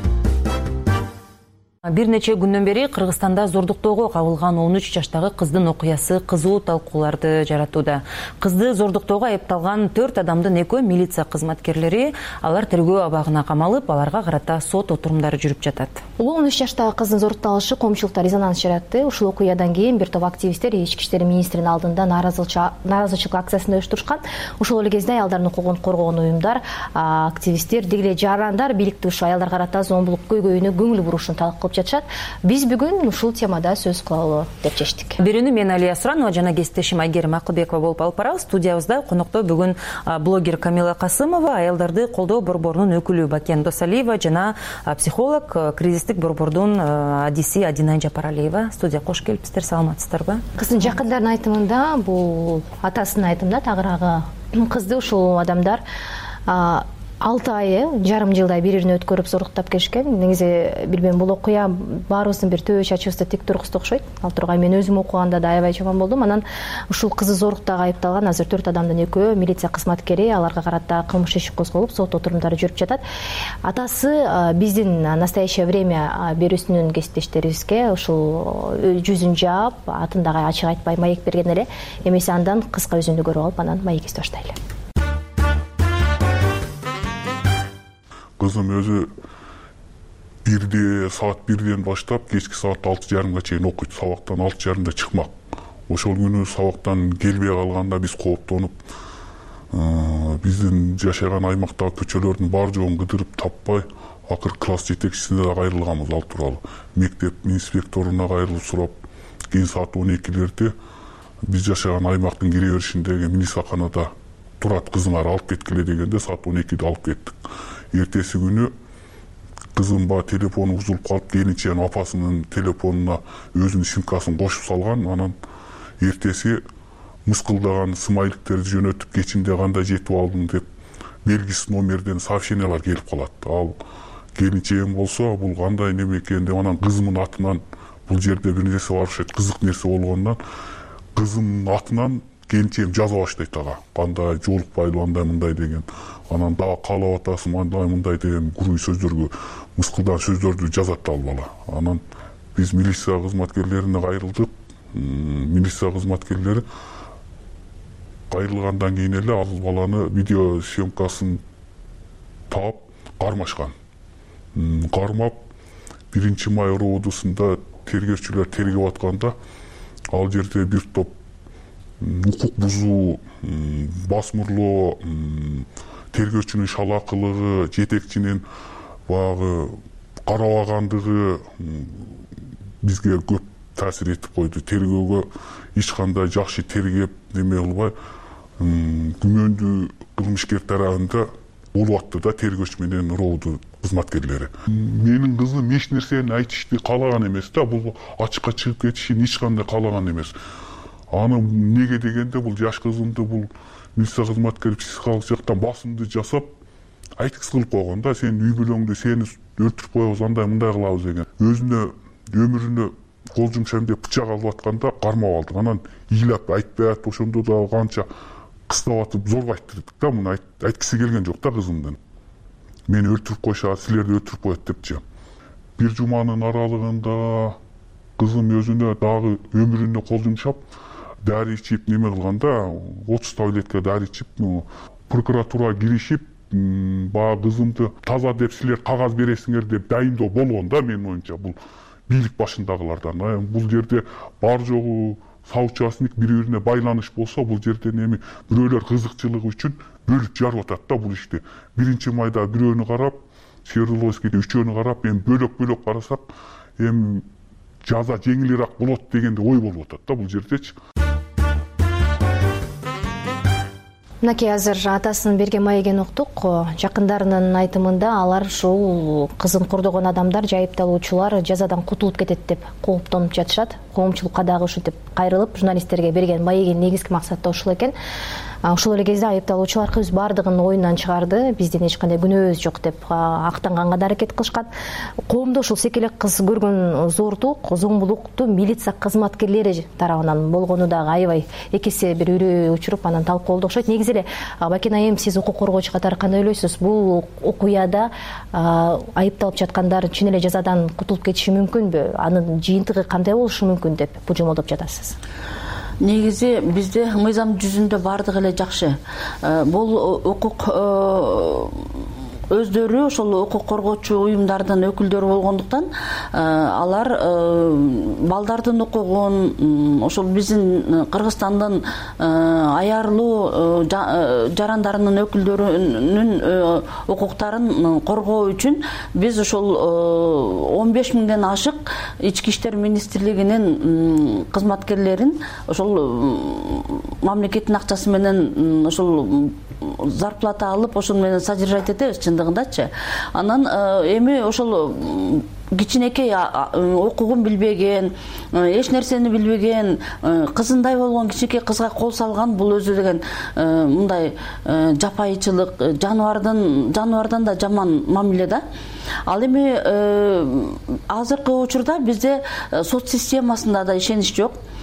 Бир нече күндөн бери Кыргызстанда зордуктоого кабылган 13 жаштагы кыздын окуясы кызуу талкууларды жаратууда. Кызды зордуктоого айыпталган 4 адамдын экөө милиция кызматкерлери, алар тергөө абагына камалып, аларга карата сот отурумдары жүрүп жатат. 13 жаштагы кыздын зордукталышы коомчулукта резонанс жаратты. Ушул окуядан кийин бир топ активисттер ички иштер министринин алдында нааразычылык акциясын уюштурушкан. Ошол эле кезде аялдардын укугун коргоон уюмдар, активисттер, деги эле жарандар бийликти ушул аялдар карата зомбулук көйгөйүнө көңүл бурушун талап кылып жатышат. Биз бүгүн ушул темада сөз кылалы деп чечтик. Берүүнү мен Алия Суранова жана кесиптешим Айгерим Акылбекова болуп алып барабыз. Студиябызда конокто бүгүн блогер Камила Касымова, аялдарды колдоо борборунун өкүлү Бакен Досалиева жана психолог, кризистик борбордун адиси Адинай Жапаралиева. Студия кош келипсиздер, саламатсыздарбы? Кыздын жакындарынын айтымында, бул атасынын айтымында, тагыраагы кызды ушул адамдар 6 ай, жарым жылдай бири-бирине өткөрүп зордуктап келишкен. Негизи билбейм, бул окуя баарыбыздын бир төбө чачыбызды тик тургузду окшойт. Ал тургай мен өзүм окуганда да аябай жаман болдум. Анан ушул кызы зордуктоого айыпталган азыр 4 адамдын экөө милиция кызматкери, аларга карата кылмыш иши козголуп, сот отурумдары жүрүп жатат. Атасы биздин настоящее время берүүсүнүн кесиптештерибизге ушул жүзүн жаап, атын дагы ачык айтпай маек берген эле. Эмесе андан кыска өзүндү көрүп алып, анан маекти баштайлы. Кызым өзү саат 1-ден баштап кечки саат 6:30 чейин окуйт. Сабактан 6:30 чыкмак. Ошол күнү сабактан келбей калганда биз кооптонуп, биздин жашаган аймактагы көчөлөрдүн бар жоогун кыдырып таппай, акыр класс жетекчисине да кайрылганбыз ал тууралуу. Мектеп инспекторуна кайрылып сурап, кийин саат 12:00 биз жашаган аймактын кире беришиндеги милицияканада турат, кызыңарды алып кеткиле дегенде саат 12:00 алып кеттик. Эртеси күнү кызым баягы телефону бузулуп калып, келинчегинин апасынын телефонуна өзүнүн симкасын кошуп салган. Анан эртеси мыскылдаган смайликтерди жөнөтүп, кечинде кандай жетип алдың деп белгисиз номерден сообщениялар келип калат. Ал келинчегим болсо бул кандай неме экен деп, анан кызымдын атынан бул жерде бир нерсе бар окшойт, кызык нерсе болгондон кызымдын атынан келинчегим жаза баштайт ага. Кандай жолукпайлы андай мындай деген. Анан дагы каалап атасың андай мындай деген куруй сөздөргө, мыскылдан сөздөрдү жазат ал бала. Анан биз милиция кызматкерлерине кайрылдык. Милиция кызматкерлери кайрылгандан кийин эле ал баланы видео съемкасын таап кармашкан. Кармап 1-Май роодусунда тергөөчүлөр тергеп атканда ал жерде бир топ укук бузуу, басмырлоо, тергөөчүнүн шалаакылыгы, жетекчинин баягы карабагандыгы бизге көп таасир этип койду. Тергөөгө эч кандай жакшы тергеп неме кылбай, күмөндүү кылмышкер тарабында болуп атты да тергөөчү менен роодун кызматкерлери. Менин кызым эч нерсени айтышты каалаган эмес да, бул ачыкка чыгып кетишин эч кандай каалаган эмес. Аны неге дегенде бул жаш кызымды бул милиция кызматкери психикалык жактан басымды жасап айткысы кылып койгон да, сен үй бүлөңдү сени өлтүрүп коебуз, андай мындай кылабыз деген. Өзүнө өмүрүнө кол жумшайм деп бычак алып атканда кармап алдык. Анан ыйлап айтпай атып, ошондо да канча кыстап атып зорбайттырдык да, муну айткысы келген жок да кызымдын. Мени өлтүрүп койшат, силерди өлтүрүп коет депчи. Бир жуманын аралыгында кызым өзүнө дагы өмүрүнө кол жумшап, дари ичип неме кылганда, 30 таблетка дари ичип, прокуратурага киришип, баягы кызымды таза деп силер кагаз бересиңер деп дайындоо болгон да, менин оюмча. Бул бийлик башындагылардан. Бул жерде бар жогу соучастник бири-бирине байланыш болсо, бул жерде эми бирөөлөр кызыкчылыгы үчүн бөлүп жарып атат да бул ишти. 1-Майда бирөөнү карап, Свердловскийде үчөөнү карап, эми бөлөк-бөлөк карасак, эми жаза жеңилирээк болот дегенде ой болуп атат да бул жердечи. Мынакей азыр атасынын берген маегин уктук. Жакындарынын айтымында алар ушул кызын кордогон адамдар, жайыпталуучулар жазадан кутулуп кетет деп кооптонуп жатышат. Коомчулукка дагы ушу деп кайрылып, журналисттерге берген маегин негизги максаты да ушул экен. Ошол эле кезде айыпталуучулар кыз бардыгын оюндан чыгарды, биздин эч кандай күнөөбүз жок деп актанганга да аракет кылышкан. Коомдо ушул секелек кыз көргөн зордук, зомбулукту милиция кызматкерлери тарабынан болгону дагы аябай экесе бир үрөө учуруп анан талкуулоодо окшойт. Негизи эле Бакен айым, сиз укук коргоочу катары кандай ойлойсуз? Бул окуяда айыпталып жаткандар чын эле жазадан кутулуп кетиши мүмкүнбү? Анын жыйынтыгы кандай болушу мүмкүн деп божомолдоп жатасыз? Негизи бизде мыйзам жүзүндө бардыгы эле жакшы. Бул укук өздөрү ошол укук коргоочу уюмдардын өкүлдөрү болгондуктан алар балдардын укугун, ошол биздин Кыргызстандын аярлуу жарандарынын өкүлдөрүнүн укуктарын коргоо үчүн биз ошол 15 миңден ашык Ички иштер министрлигинин кызматкерлерин ошол мамлекеттин акчасы менен ошол зарплата алып, ошол менен содержать этебиз чындыгындачы. Анан эми ошол кичинекей окугун билбеген, эч нерсени билбеген, кызындай болгон кичинекей кызга кол салган, бул өзү деген мындай жапайычылык, жаныбардан да жаман мамиле да. Ал эми азыркы учурда бизде соц системасында да ишенич жок.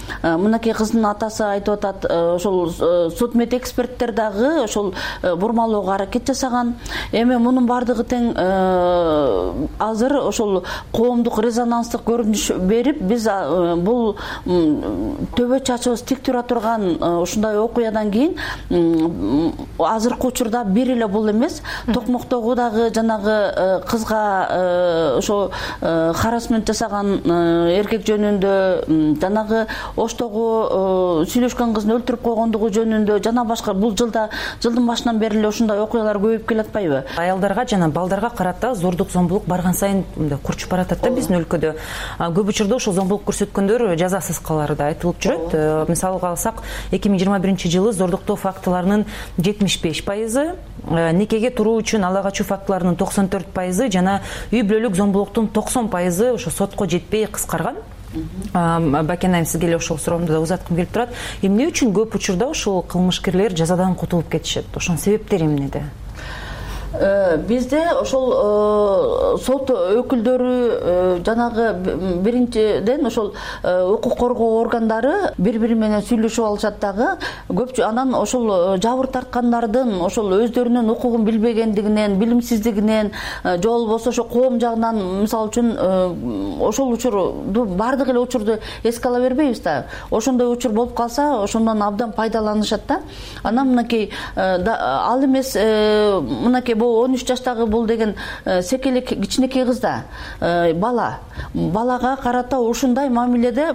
мынакей кыздын атасы айтып атат, ошол судмед эксперттер дагы ошол бурмалоого аракет жасаган. Эми мунун бардыгы тең азыр ошол коомдук резонанстык көрүнүш берип, биз бул төбө чачыбыз тик тура турган ушундай окуядан кийин азыркы учурда бир эле бул эмес, Токмоктогу дагы жанагы кызга ошо харассмент жасаган эркек жөнүндө, жанагы Оштогу сүйлөшкөн кызын өлтүрүп койгондугу жөнүндө жана башка бул жылдын башынан бери эле ушундай окуялар көбөйүп келатпайбы? Аялдарга жана балдарга карата зордук, зомбулук барган сайын мындай курчуп баратат да биздин өлкөдө. Көп учурда ошол зомбулук көрсөткөндөр жазасыз калары да айтылып жүрөт. Мисалга алсак, 2021-жылы зордуктоо фактыларынын 75%, никеге туруу үчүн ала качуу фактыларынын 94%, жана үй бүлөлүк зомбулуктун 90% ошо сотко жетпей кыскарган. Бакен айым, сизге эле ошол суроомду да узаткым келип турат. Эмне үчүн көп учурда ошол кылмышкерлер жазадан кутулуп кетишет? Ошонун себептери эмнеде? Бизде ошол сот өкүлдөрү жанагы биринчиден ошол укук коргоо органдары бири-бири менен сүйлөшүп алышат дагы. Көпчү анан ошол жабыр тарткандардын ошол өздөрүнүн укугун билбегендигинен, билимсиздигинен, же болбосо ошо коом жагынан, мисалы үчүн ошол учурду бардык эле учурду эске ала бербейбиз да. Ошондой учур болуп калса, ошондон абдан пайдаланышат да. Анан мынакей ал эмес, мынакей 13 жаштагы бул деген секелек кичинекей кыз да, балага карата ушундай мамиледе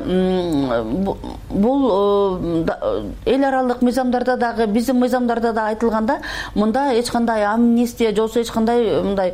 бул эл аралык мыйзамдарда дагы, биздин мыйзамдарда да айтылганда, мында эч кандай амнистия же болбосо эч кандай мындай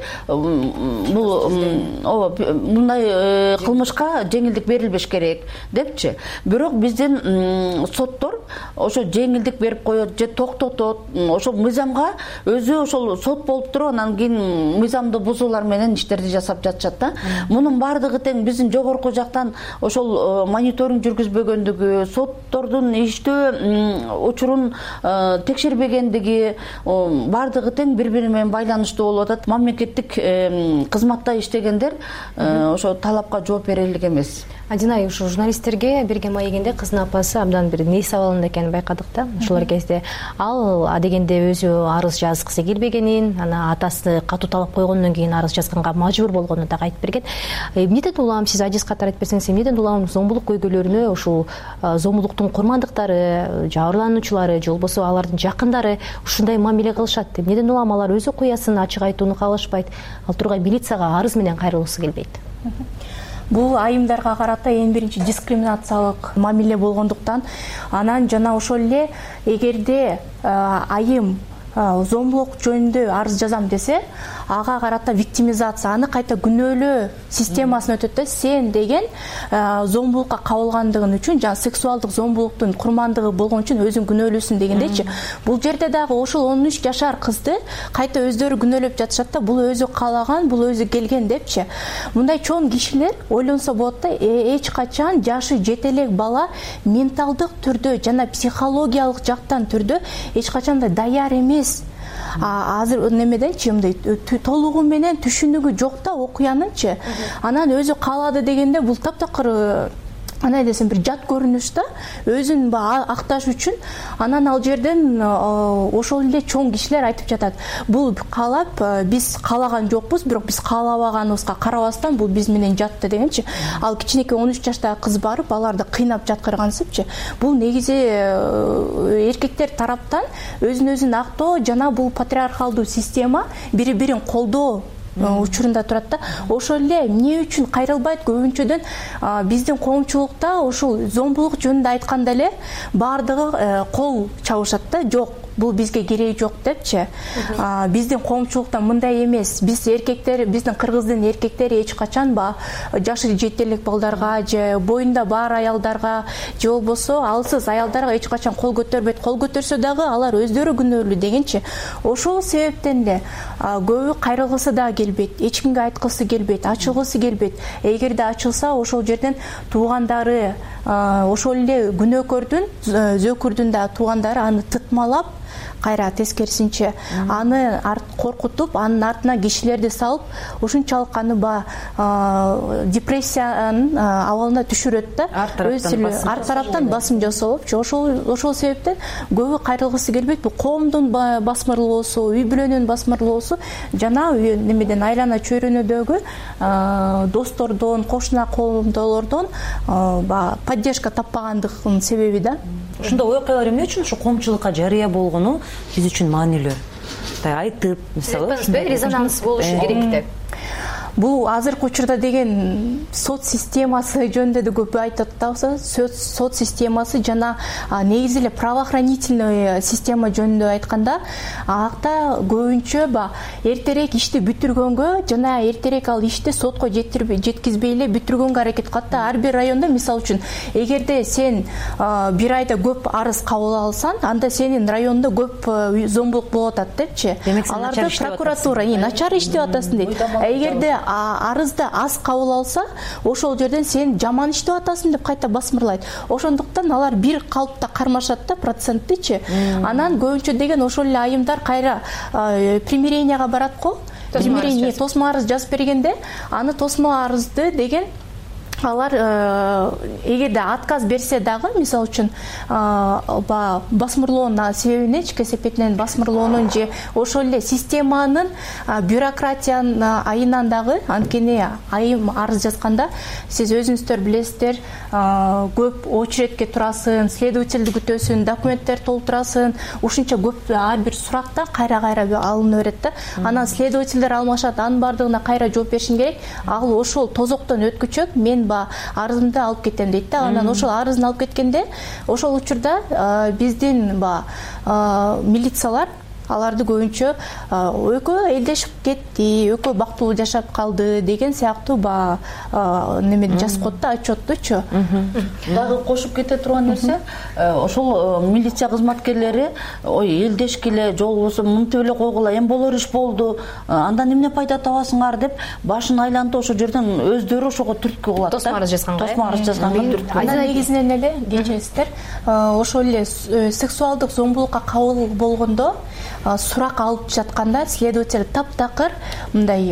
мындай кылмышка жеңилдик берилбеш керек депчи. Бирок биздин соттор ошо жеңилдик берип коет же токтотот. Ошол мыйзамга өзү ошол сот болуп туруп, анан кийин мыйзамды бузуулар менен иштерди жасап жатышат да. Мунун бардыгы тең биздин жогорку жактан ошол мониторинг жүргүзбөгөндүгү, соттордун иштөө учурун текшербегендиги, бардыгы тең бири-бири менен байланыштуу болуп атат. Мамлекеттик кызматта иштегендер ошо талапка жооп бере элек эмес. Адинай, ушу журналисттерге берген маегинде кыздын апасы абдан бир нейс абалында экенин байкадык да. Ошол кезде ал адегенде өзү арыз жазгысы келбегенин, ана атасы катуу талап койгондон кийин арыз жазганга мажбур болгонун дагы айтып берген. Эмнеден улам, сиз ажиз катары айтып берсеңиз, эмнеден улам зомбулук көйгөйлөрүнө ушул зомбулуктун курмандыктары, жабырлануучулары же болбосо алардын жакындары ушундай мамиле кылышат? Эмнеден улам алар өз окуясын ачык айтууну каалашпайт, ал тургай милицияга арыз менен кайрылгысы келбейт? Бул айымдарга карата эң биринчи дискриминациялык мамиле болгондуктан, анан жана ошол эле эгерде айым зомбулук жөнүндө арыз жазам десе, ага карата виктимизация, аны кайта күнөөлөө системасына өтөт да. Сен деген зомбулукка кабылгандыгың үчүн, жана сексуалдык зомбулуктун курмандыгы болгон үчүн өзүң күнөөлүүсүң дегендейчи. Бул жерде дагы ошол 13 жашар кызды кайта өздөрү күнөөлөп жатышат да. Бул өзү каалаган, бул өзү келген депчи. Мындай чоң кишилер ойлонсо болот да, эч качан жашы жете элек бала менталдык түрдө жана психологиялык жактан түрдө эч качан да даяр эмес. Азыр немеденчи мындай толугу менен түшүнүгү жок да окуянынчы. Анан өзү каалады дегенде бул таптакыр андай десем бир жат көрүнүш да, өзүн акташ үчүн. Анан ал жерден ошол эле чоң кишилер айтып жатат, бул каалап, биз каалаган жокпуз, бирок биз каалабаганыбызга карабастан бул биз менен жатты дегенчи. Ал кичинекей 13 жаштагы кыз барып аларды кыйнап жаткыргансыпчы. Бул негизи эркектер тараптан өзүн өзүн актоо жана бул патриархалдуу система бири-бирин колдоо учурунда турат да. Ошол эле эмне үчүн кайрылбайт? Көбүнчөдөн биздин коомчулукта ошол зомбулук жөнүндө айтканда эле бардыгы кол чабышат да. Жок, бул бизге кереги жок депчи. Биздин коомчулукта мындай эмес. Биз эркектер, биздин кыргыздын эркектери эч качан жашы жете элек балдарга же боюнда бар аялдарга же болбосо алсыз аялдарга эч качан кол көтөрбөйт. Кол көтөрсө дагы алар өздөрү күнөөлүү дегенчи. Ошол себептен эле көбү кайрылгысы да келбейт, эч кимге айткысы келбейт, ачылгысы келбейт. Эгерде ачылса, ошол жерден туугандары, ошол эле күнөөкөрдүн зөөкүрдүн да туугандары аны тытмалап, кайра тескерисинче аны коркутуп, анын артына кишилерди салып, ушунчалык аны депрессиянын абалына түшүрөт да. Ар тараптан басым жасалып, ошол себептен көбү кайрылгысы келбейт. Бул коомдун басмырлоосу, үй бүлөнүн басмырлоосу жана немеден айлана чөйрөнөдөгү достордон, кошуна коомдолордон поддержка таппагандыгынын себеби да. Ушундай окуялар эмне үчүн ушу коомчулукка жарыя болгону биз үчүн маанилүү? Айтып, мисалы, резонанс болушу керек деп. Бул азыркы учурда деген сот системасы жөнүндө да көп айтып атабыз. Сот системасы жана негизи эле правоохранительный система жөнүндө айтканда, акта көбүнчө эртерээк ишти бүтүргөнгө жана эртерээк ал ишти сотко жеткизбей эле бүтүргөнгө аракет кылат да. Ар бир райондо, мисалы үчүн, эгерде сен бир айда көп арыз кабыл алсаң, анда сенин райондо көп зомбулук болуп атат депчи. Аларды прокуратура начар иштеп атасың дейт. Эгерде арызды аз кабыл алса, ошол жерден сен жаман иштеп атасың деп кайта басмырлайт. Ошондуктан алар бир калыпта кармашат да, проценттичи. Анан көбүнчө деген ошол эле айымдар кайра примиренияга барат го. Примирение, тосмо арыз жазып бергенде, аны тосмо арызды деген алар эгерде отказ берсе дагы, мисалы үчүн, басмырлоонун себебинен, ички сепетинен басмырлоонун же ошол эле системанын бюрократиянын айынан дагы, анткени айым арыз жазганда сиз өзүңүздөр билесиздер, көп очередке турасың, следовательди күтөсүң, документтер толтурасың, ушунча көп ар бир суракта кайра-кайра алына берет да. Анан следовательдер алмашат, анын бардыгына кайра жооп беришиң керек. Ал ошол тозоктон өткүчөт, мен арызымды алып кетем дейт да. Анан ошол арызын алып кеткенде, ошол учурда биздин милициялар аларды көбүнчө экөө элдешип кетти, экөө бактылуу жашап калды деген сыяктуу неме жазып коет да, отчеттучу. Дагы кошуп кете турган нерсе, ошол милиция кызматкерлери элдешки эле же болбосо мынтип эле койгула, эми болор иш болду, андан эмне пайда табасыңар деп башын айлантып ошол жерден өздөрү ошого түрткү кылат да. Тосмо арыз жазганга. Тосмо арыз жазганга түрткү. Андан негизинен эле кечиресиздер, ошол эле сексуалдык зомбулукка кабыл болгондо сурак алып жатканда следователь таптакыр мындай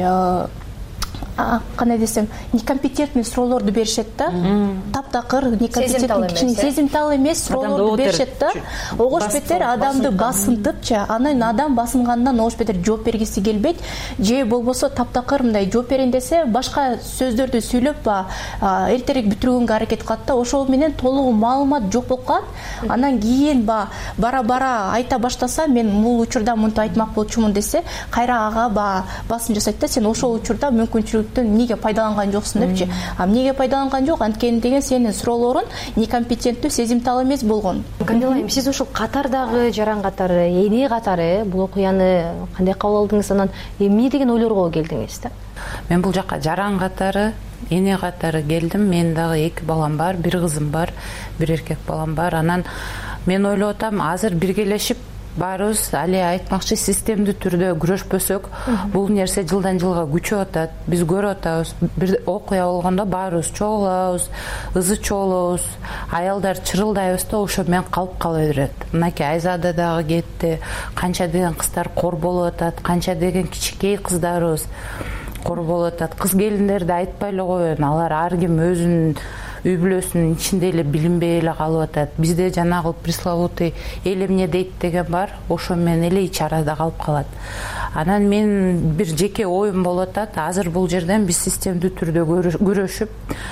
кандай десем, некомпетентный суроолорду беришет да. Таптакыр, некомпетентный, сезимтал эмес суроолорду беришет да. Огош бетер адамды басынтыпчы, анан адам басынгандан огош бетер жооп бергиси келбейт. Же болбосо таптакыр мындай жооп берейин десе, башка сөздөрдү сүйлөп эртерээк бүтүргөнгө аракет кылат да. Ошол менен толугу маалымат жок болуп калат. Анан кийин бара-бара айта баштаса, мен бул учурда мынтип айтмак болчумун десе, кайра ага басым жасайт да. Сен ошол учурда мүмкүнчүлүк эмнеге пайдаланган жоксуң депчи. Эмнеге пайдаланган жок? Анткени деген сенин суроолоруң некомпетенттүү, сезимтал эмес болгон. Камила айым, сиз ушул катардагы жаран катары, эне катары бул окуяны кандай кабыл алдыңыз, анан эмне деген ойлорго келдиңиз да? Мен бул жака жаран катары, эне катары келдим. Мен дагы 2 балам бар, 1 кызым бар, 1 эркек балам бар. Анан мен ойлоп атам, азыр биргелешип баарыбыз али айтмакчы системдүү түрдө күрөшпөсөк, бул нерсе жылдан жылга күчөп атат. Биз көрүп атабыз, бир окуя болгондо баарыбыз чогулабыз, ызы чогулабыз, аялдар чырылдайбыз да, ошо менен калып кала берет. Мынакей Айзада дагы кетти, канча деген кыздар кор болуп атат, канча деген кичинекей кыздарыбыз кор болуп атат. Кыз келиндерди айтпай эле коеюн, алар ар ким өзүнүн үй бүлөсүнүн ичинде эле билинбей эле калып атат. Бизде жанагы пресловутый эл эмне дейт деген бар, ошо менен эле ич арада калып калат. Анан мен бир жеке оюм болуп атат, азыр бул жерден биз системдүү түрдө күрөшүп,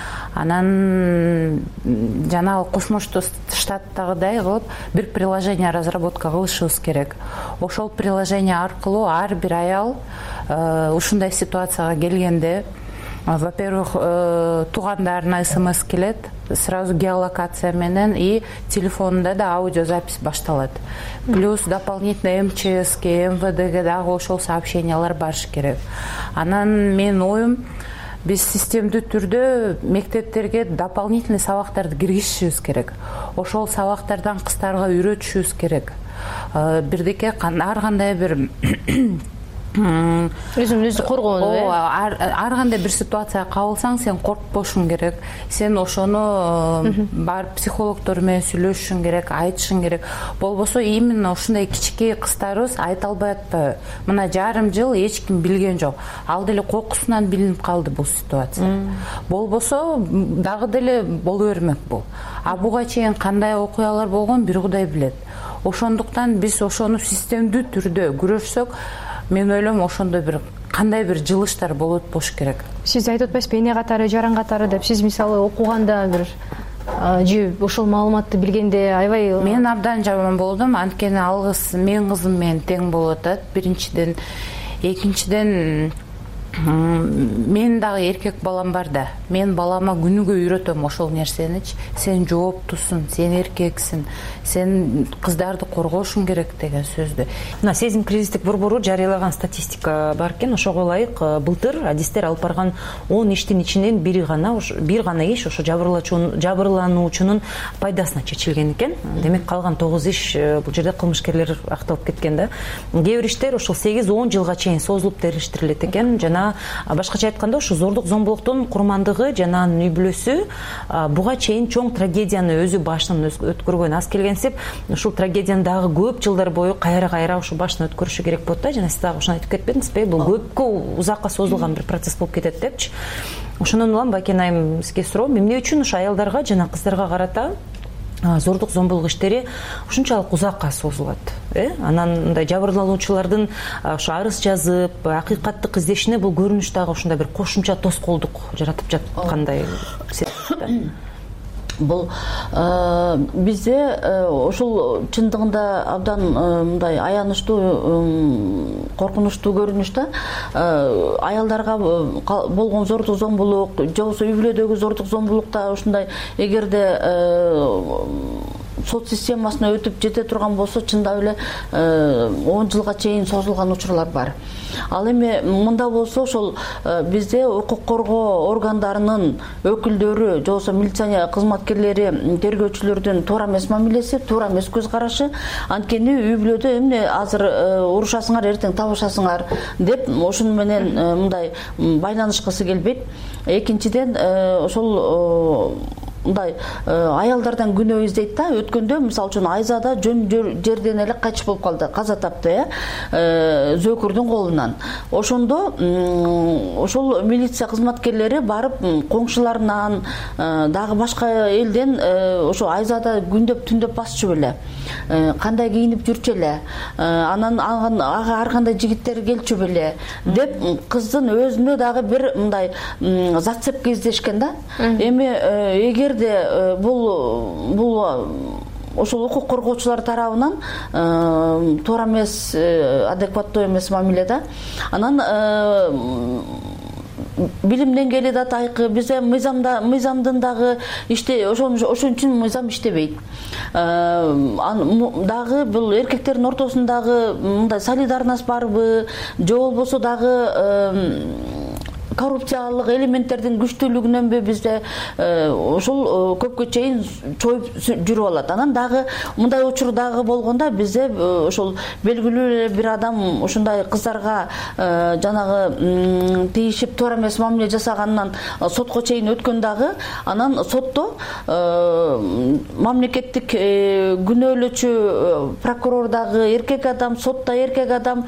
анан жанагы Кошмо Штаттагыдай кылып бир приложение разработка кылышыбыз керек. Ошол приложение аркылуу ар бир аял ушундай ситуацияга келгенде, во-первых, туугандарына СМС келет, сразу геолокация менен и телефонунда да аудиозапись башталат. Плюс дополнительно МЧСке, МВДге дагы ошол сообщениялар барыш керек. Анан менин оюм, биз системдүү түрдө мектептерге дополнительный сабактарды киргизишибиз керек. Ошол сабактардан кыздарга үйрөтүшүбүз керек. Бирдеке ар кандай бир өзүн өзү коргонуу. Ар кандай бир ситуацияга кабылсаң, сен коркпошуң керек. Сен ошону барып психологдор менен сүйлөшүшүң керек, айтышың керек. Болбосо именно ушундай кичинекей кыздарыбыз айта албай атпайбы? Мына жарым жыл эч ким билген жок. Ал деле кокусунан билинип калды бул ситуация. Болбосо дагы деле боло бермек бул. А буга чейин кандай окуялар болгон бир Кудай билет. Ошондуктан биз ошону системдүү түрдө күрөшсөк, мен ойлойм ошондой бир кандай бир жылыштар болот болуш керек. Сиз айтып атпайсызбы, эне катары, жаран катары деп? Сиз мисалы окуганда бир же ошол маалыматты билгенде аябай мен абдан жаман болдум, анткени ал кыз менин кызым менен тең болуп атат. Биринчиден, экинчиден мен дагы эркек балам бар да. Мен балама күнүгө үйрөтөм ошол нерсеничи. Сен жооптусуң, сен эркексиң, сен кыздарды коргошуң керек деген сөздү. Мына сезим кризистик борбору жарыялаган статистика бар экен. Ошого ылайык былтыр адистер алып барган 10 иштин ичинен бир гана иш ошо жабырлануучунун пайдасына чечилген экен. Демек калган 9 иш бул жерде кылмышкерлер акталып кеткен да. Кээ бир иштер ошол 8-10 жылга чейин созулуп териштирилет экен. Жана башкача айтканда ушу зордук зомбулуктун курмандыгы жана анын үй бүлөсү буга чейин чоң трагедияны өзү башынан өткөргөн. Аз келгенсип ушул трагедияны дагы көп жылдар бою кайра ушу башынан өткөрүшү керек болот да. Жана сиз дагы ошону айтып кетпедиңизби? Бул көпкө узакка созулган бир процесс болуп кетет депчи. Ошондон улам Бакен айым сизге суроо, эмне үчүн ушу аялдарга жана кыздарга карата зордук зомбулук иштери ушунчалык узакка созулат? Анан мындай жабырлануучулардын ошо арыз жазып, акыйкаттык издешине бул көрүнүш дагы ушундай бир кошумча тоскоолдук жаратып жаткандай сезилет. Бул бизде ошол чындыгында абдан мындай аянычтуу, коркунучтуу көрүнүш да. Аялдарга болгон зордук зомбулук, же болбосо үй бүлөдөгү зордук зомбулукта ушундай эгерде сот системасына өтүп жете турган болсо, чындап эле 10 жылга чейин созулган учурлар бар. Ал эми мында болсо ошол бизде укук коргоо органдарынын өкүлдөрү, же болбосо милиция кызматкерлери, тергөөчүлөрдүн туура эмес мамилеси, туура эмес көз карашы. Анткени үй бүлөдө эмне азыр урушасыңар, эртең табышасыңар деп ошону менен мындай байланышкысы келбейт. Экинчиден ошол мындай аялдардан күнөө издейт да. Өткөндө мисалы үчүн Айзада жөн жерден эле кайтыш болуп калды, каза тапты, зөөкүрдүн колунан. Ошондо ошол милиция кызматкерлери барып коңшуларынан, дагы башка элден ошо Айзада күндөп түндөп басчу беле, кандай кийинип жүрчү эле, анан ага ар кандай жигиттер келчү беле деп кыздын өзүнө дагы бир мындай зацепка издешкен да. Эми эгерде бул ошол укук коргоочулар тарабынан туура эмес, адекваттуу эмес мамиле да. Анан билим деңгээли да тайкы, бизде мыйзамдын дагы ошон үчүн мыйзам иштебейт. Дагы бул эркектердин ортосундагы мындай солидарность барбы, же болбосо дагы коррупциялык элементтердин күчтүүлүгүнөнбү бизде ошол көпкө чейин чоюп жүрүп алат. Анан дагы мындай учур дагы болгондо бизде ошол белгилүү эле бир адам ушундай кыздарга жанагы тийишип туура эмес мамиле жасаганынан сотко чейин өткөн дагы, анан сотто мамлекеттик күнөөлөчү прокурор дагы эркек адам, сотто эркек адам,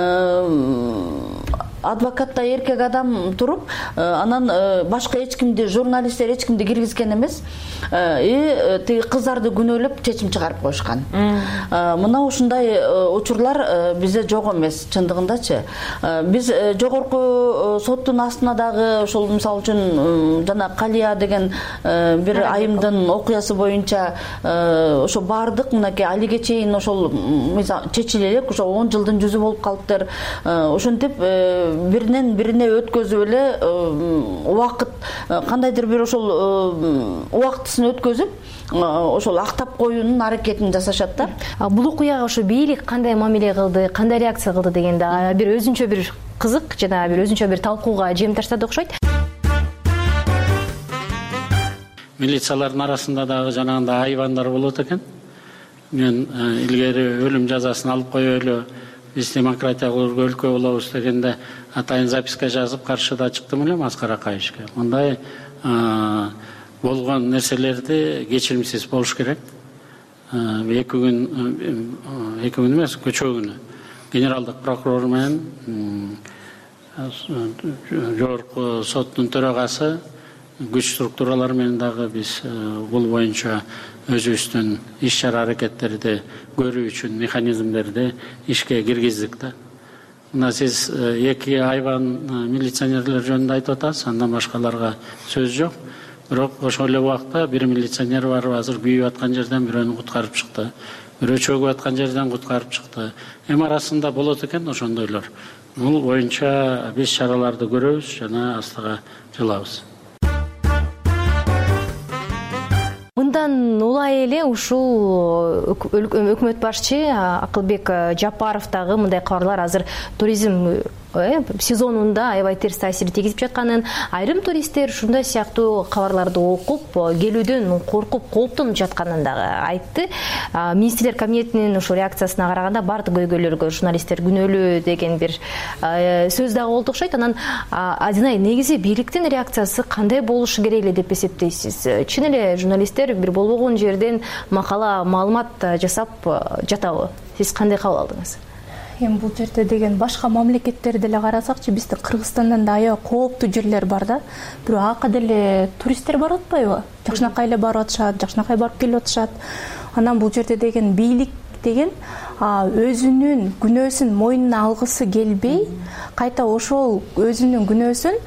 адвокатта эркек адам туруп, анан башка эч кимди, журналисттер эч кимди киргизген эмес, тиги кыздарды күнөөлөп чечим чыгарып коюшкан. Мына ушундай учурлар бизде жок эмес чындыгындачы. Биз жогорку соттун астына дагы ошол мисалы үчүн жана Калия деген бир айымдын окуясы боюнча ошо бардык мынакей алиге чейин ошол чечиле элек, ошо 10 жылдын жүзү болуп калыптыр. Ошентип биринен бирине өткөзүп эле убакыт, кандайдыр бир ошол убактысын өткөзүп, ошол актап коюунун аракетин жасашат да. Бул окуяга ошо бийлик кандай мамиле кылды, кандай реакция кылды дегенде бир өзүнчө бир кызык жана бир өзүнчө бир талкууга жем таштады окшойт. Милициялардын арасында дагы жанагындай айбандар болот экен. Мен илгери өлүм жазасын алып коелу биз демократиялык өлкө болобуз дегенде атайын записка жазып каршыда чыктым элем Аскар Акаевичке. Мындай болгон нерселерди кечиримсиз болуш керек. Эки күн эмес, көчө күнү генералдык прокурор менен жогорку соттун төрагасы күч структуралары менен дагы биз бул боюнча өзүбүздүн иш чара аракеттерди көрүү үчүн механизмдерди ишке киргиздик да. Мына сиз эки айван милиционерлер жөнүндө айтып атасыз, андан башкаларга сөз жок. Бирок ошол эле убакта бир милиционер бар, азыр күйүп аткан жерден бирөөнү куткарып чыкты. Бирөө чөгүп аткан жерден куткарып чыкты. Эми арасында болот экен ошондойлор. Бул боюнча биз чараларды көрөбүз жана астыга жылабыз. Мындан улай эле ушул өкмөт башчы Акылбек Жапаров дагы мындай кабарлар азыр туризм сезонунда аябай терс таасир тийгизип жатканын, айрым туристтер ушундай сыяктуу кабарларды окуп келүүдөн коркуп кооптонуп жатканын дагы айтты. Министрлер кабинетинин ошол реакциясына караганда бардык көйгөйлөргө журналисттер күнөөлүү деген бир сөз дагы болду окшойт. Анан Адинай, негизи бийликтин реакциясы кандай болушу керек эле деп эсептейсиз? Чын эле журналисттер бир болбогон жерден макала, маалымат жасап жатабы? Сиз кандай кабыл алдыңыз? Эми бул жерде деген башка мамлекеттерди деле карасакчы, биздин Кыргызстандан да аябай кооптуу жерлер бар да. Бирок ага деле туристтер барып атпайбы? Жакшынакай эле барып атышат, Жакшынакай барып келип атышат. Анан бул жерде деген бийлик деген өзүнүн күнөөсүн мойнуна алгысы келбей, кайта ошол өзүнүн күнөөсүн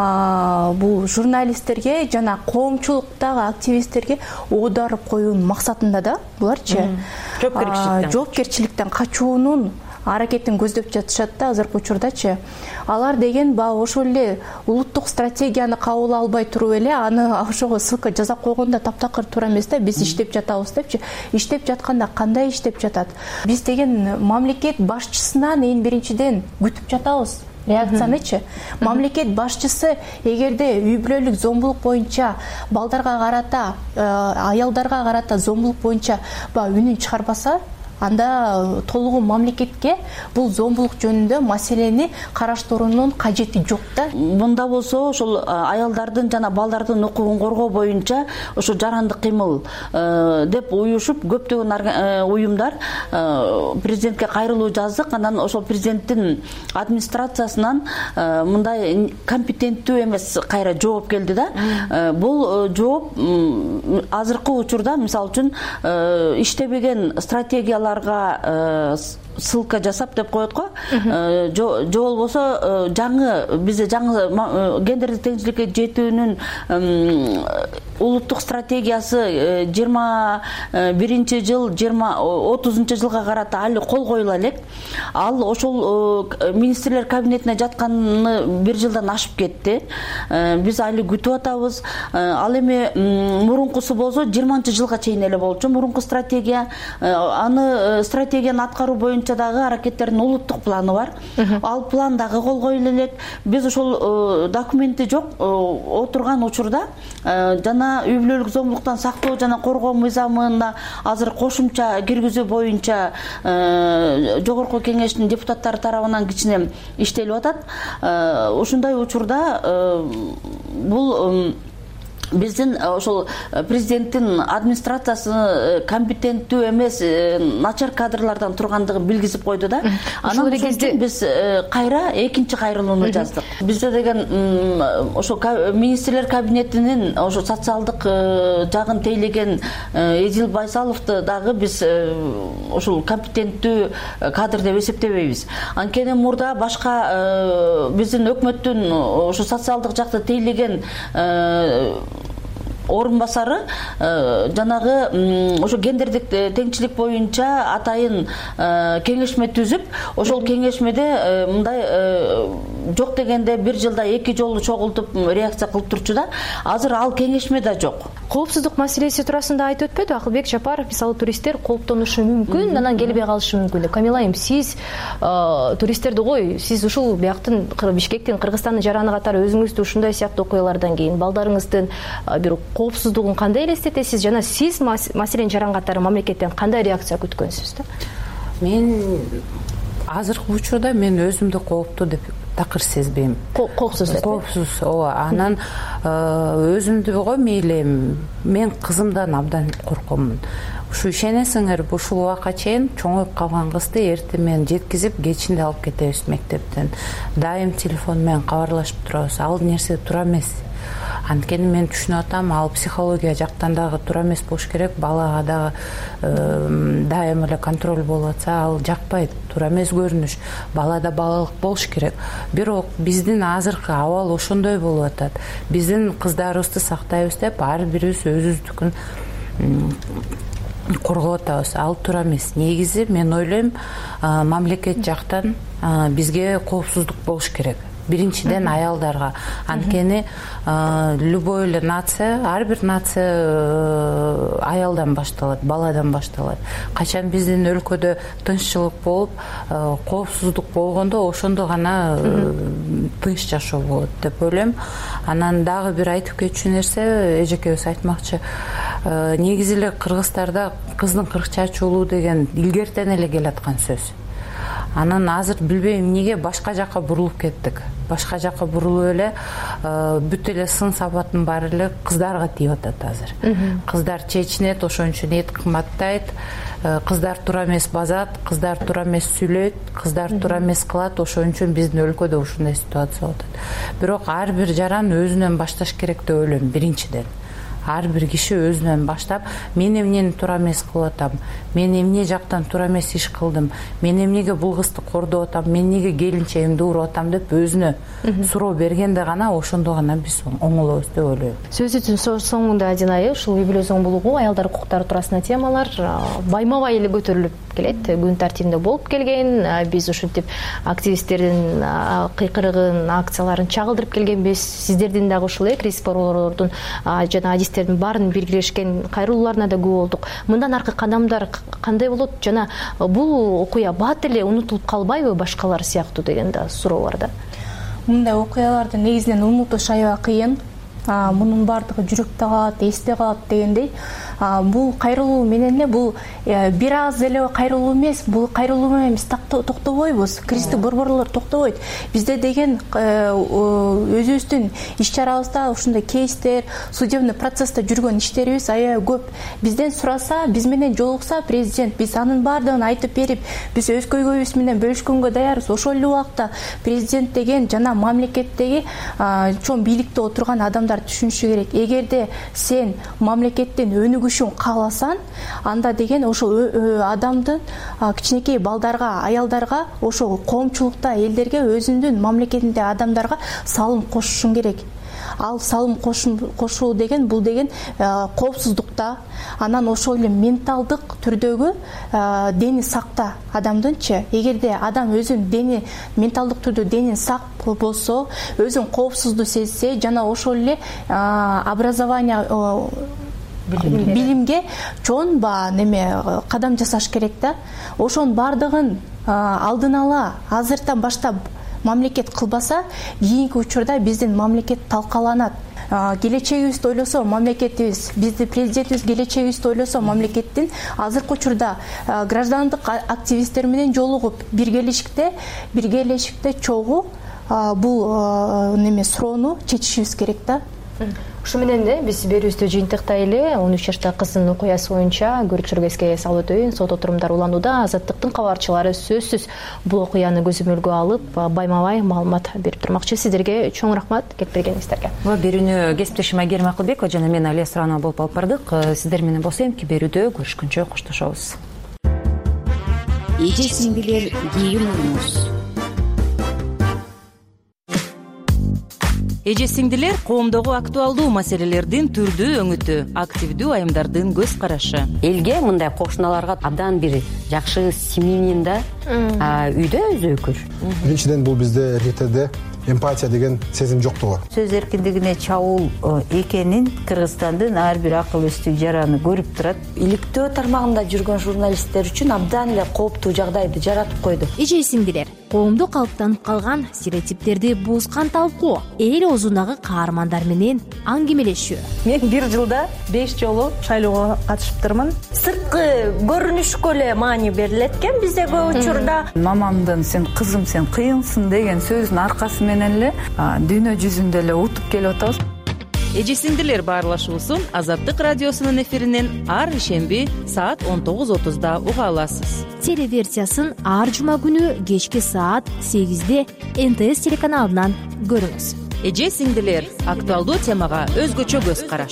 бул журналисттерге жана коомчулуктагы активисттерге оодарып коюунун максатында да буларчы жоопкерчиликтен качуунун аракетин көздөп жатышат да азыркы учурдачы. Алар деген баягы ошол эле улуттук стратегияны кабыл албай туруп эле аны ошого ссылка жасап койгондо таптакыр туура эмес да. Биз иштеп жатабыз депчи. Иштеп жатканда кандай иштеп жатат? Биз деген мамлекет башчысынан эң биринчиден күтүп жатабыз реакциянычы. Мамлекет башчысы эгерде үй бүлөлүк зомбулук боюнча балдарга карата, аялдарга карата зомбулук боюнча үнүн чыгарбаса, анда толугу мамлекетке бул зомбулук жөнүндө маселени караштыруунун кажети жок да. Мында болсо ошол аялдардын жана балдардын укугун коргоо боюнча ошо жарандык кыймыл деп уюшуп көптөгөн уюмдар президентке кайрылуу жаздык. Анан ошол президенттин администрациясынан мындай компетенттүү эмес кайра жооп келди да. Бул жооп азыркы учурда мисалы үчүн иштебеген стратегиялар ссылка жасап деп коет го. Же болбосо бизде жаңы гендердик теңчиликке жетүүнүн улуттук стратегиясы 21-жыл 30-жылга карата али кол коюла элек. Ал ошол министрлер кабинетине жатканы 1 жылдан ашып кетти. Биз али күтүп атабыз. Ал эми мурункусу болсо 20-жылга чейин эле болчу мурунку стратегия. Аны стратегияны аткаруу боюнча дагы аракеттердин улуттук планы бар. Ал план дагы кол коюла элек. Биз ошол документи жок отурган учурда жана үй бүлөлүк зомбулуктан сактоо жана коргоо мыйзамына азыр кошумча киргизүү боюнча жогорку кеңештин депутаттары тарабынан кичине иштелип атат. Ушундай учурда бул биздин ошол президенттин администрациясы компетенттүү эмес, начар кадрлардан тургандыгын билгизип койду да. Анан биз кайра экинчи кайрылууну жаздык. Бизде деген ошо министрлер кабинетинин ошо социалдык жагын тейлеген Эдил Байсаловду дагы биз ошол компетенттүү кадр деп эсептебейбиз. Анткени мурда башка биздин өкмөттүн ошо социалдык жакты тейлеген орун басары жанагы ошо гендердик теңчилик боюнча атайын кеңешме түзүп, ошол кеңешмеде мындай жок дегенде 1 жылда 2 жолу чогултуп реакция кылып турчу да. Азыр ал кеңешме да жок. Коопсуздук маселеси туурасында айтып өтпөдү Акылбек Жапаров? Мисалы туристтер кооптонушу мүмкүн, анан келбей калышы мүмкүн. Камила айым, сиз туристтерди кой, сиз ушул бияктын Бишкектин, Кыргызстандын жараны катары өзүңүздү ушундай сыяктуу окуялардан кийин балдарыңыздын бир коопсуздугун кандай элестетесиз жана сиз маселен жаран катары мамлекеттен кандай реакция күткөнсүз да? Мен азыркы учурда мен өзүмдү кооптуу деп такыр сезбейм. Коопсуз деп. Коопсуз, ооба. Анан өзүмдү мейли мен кызымдан абдан коркомун. Ушу ишенесиңер, ушул убакка чейин чоңоюп калган кызды эртең менен жеткизип, кечинде алып кетебиз мектептен. Дайым телефон менен кабарлашып турабыз. Ал нерсе туура эмес. Анткени мен түшүнүп атам, ал психология жактан дагы туура эмес болуш керек. Балага дагы дайым эле контроль болуп атса, ал жакпайт. Туура эмес көрүнүш. Балада балалык болуш керек. Бирок биздин азыркы абал ошондой болуп атат. Биздин кыздарыбызды сактайбыз деп ар бирибиз өзүбүздүкүн коргоп атабыз. Ал туура эмес. Негизи мен ойлойм, мамлекет жактан бизге коопсуздук болуш керек. Биринчиден аялдарга. Анткени любой эле нация, ар бир нация аялдан башталат, баладан башталат. Качан биздин өлкөдө тынччылык болуп, коопсуздук болгондо ошондо гана тынч жашоо болот деп ойлойм. Анан дагы бир айтып кетчү нерсе, эжекебиз айтмакчы, негизи эле кыргыздарда кыздын кырк чачуулуу деген илгертен эле келаткан сөз. Анан азыр билбейм эмнеге башка жакка бурулуп кеттик. Башка жакка бурулуп эле бүт эле сын сапаттын баары эле кыздарга тийип атат азыр. Кыздар чечинет, ошон үчүн эт кымбаттайт. Кыздар туура эмес базат, кыздар туура эмес сүйлөйт, кыздар туура эмес кылат. Ошон үчүн биздин өлкөдө ушундай ситуация болуп атат. Бирок ар бир жаран өзүнөн башташ керек деп ойлойм биринчиден. Ар бир киши өзүнөн баштап, мен эмнени туура эмес кылып атам, мен эмне жактан туура эмес иш кылдым, мен эмнеге бул кызды кордоп атам, мен эмнеге келинчегимди уруп атам деп өзүнө суроо бергенде гана ошондо гана биз оңолобуз деп ойлойм. Сөзүбүздүн соңунда Динай, ушул юбилей зомбулугу, аялдар укуктары туурасында темалар байма-бай эле көтөрүлүп келет, күн тартибинде болуп келген. Биз ушинтип активисттердин кыйкырыгын, акцияларын чагылдырып келгенбиз. Сиздердин дагы ушул кризис борборлордун жана адистердин баарын биргилешкен кайрылууларына да күбө болдук. Мындан аркы кадамдар кандай болот жана бул окуя бат эле унутулуп калбайбы башкалар сыяктуу деген да суроо бар да. Мындай окуяларды негизинен унутуш аябай кыйын. Мунун баардыгы жүрөктө калат, эсте калат дегендей. Бул кайрылуу менен эле бул бир аз эле кайрылуу эмес, бул кайрылуу менен биз токтобойбуз. Кристик борборлор токтобойт. Бизде деген өзүбүздүн иш-чарабызда ушундай кейстер, судебный процессте жүргөн иштерибиз аябай көп. Бизден сураса, биз менен жолукса президент, биз анын баардыгын айтып берип, биз өз көйгөйүбүз менен бөлүшкөнгө даярбыз. Ошол эле убакта президент деген жана мамлекеттеги чоң бийликте отурган адамдар түшүнүшү керек. Эгерде сен мамлекеттин өнүгүшүн кааласаң, анда деген ошол адамдын кичинекей балдарга, аялдарга, ошол коомчулукта элдерге, өзүңдүн мамлекетинде адамдарга салым кошушуң керек. Ал салым кошуу деген бул деген коопсуздукта, анан ошол эле менталдык түрдөгү дени сакта адамдынчы. Эгерде адам өзүн дени менталдык түрдө денин сак болсо, өзүн коопсуздуу сезсе, жана ошол эле образование билимге чоң кадам жасаш керек да. Ошонун баардыгын алдын ала азыртан баштап мамлекет кылбаса, кийинки учурда биздин мамлекет талкаланат. Келечегибизди ойлосо мамлекетибиз, биздин президентибиз келечегибизди ойлосо мамлекеттин азыркы учурда граждандык активисттер менен жолугуп биргелешикте чогуу бул суроону чечишибиз керек да. Ушу менен биз берүүбүздү жыйынтыктайлы. 13 жаштагы кыздын окуясы боюнча көрүүчүлөргө эске салып өтөйүн. Сот отурумдар уланууда. Азаттыктын кабарчылары сөзсүз бул окуяны көзөмөлгө алып, байма-бай маалымат берип турмакчы. Сиздерге чоң рахмат келип бергениңиздерге. Берүүнү кесиптешим Айгерим Акылбекова жана мен Алия Суранова болуп алып бардык. Сиздер менен болсо эмки берүүдө көрүшкөнчө коштошобуз. Эже сиңдилер кийим уюмуз. Эже сиңдилер коомдогу актуалдуу маселелердин түрдүү өңүтү, активдүү айымдардын көз карашы. Элге мындай кошуналарга абдан бир жакшы семьянин да үйдө өзөкүр. Биринчиден бул бизде эркектерде эмпатия деген сезим жоктугу. Сөз эркиндигине чабуул экенин Кыргызстандын ар бир акыл эстүү жараны көрүп турат. Иликтөө тармагында жүргөн журналисттер үчүн абдан эле кооптуу жагдайды жаратып койду. Эже сиңдилер коомдо калыптанып калган стереотиптерди буузган талкуу, эл оозундагы каармандар менен аңгемелешүү. Мен бир жылда 5 жолу шайлоого катышыптырмын. Сырткы көрүнүшкө эле маани берилет экен бизде көп учурда. Мамамдын "сен кызым, сен кыйынсың" деген сөзүнүн аркасы менен эле дүйнө жүзүндө эле утуп келип атабыз. Эже сиңдилер, баарлашуусун Азаттык радиосунун эфиринен ар ишемби саат 19:30 уга аласыз. Телеверсиясын ар жума күнү кечки саат 8-де НТС телеканалынан көрүңүз. Эже сиңдилер, актуалдуу темага өзгөчө көз караш.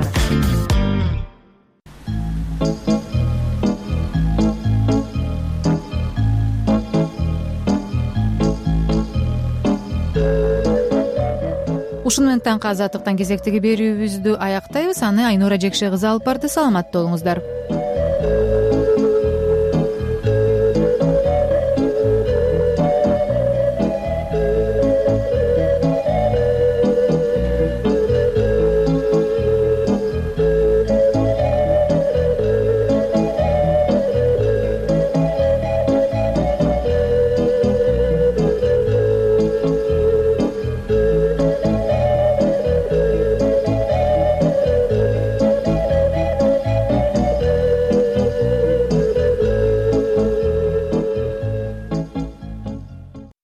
Ушуну менен таңкы азаттыктан кезектеги берүүбүздү аяктайбыз. Аны Айнура Жекше кызы алып барды. Саламатта болуңуздар.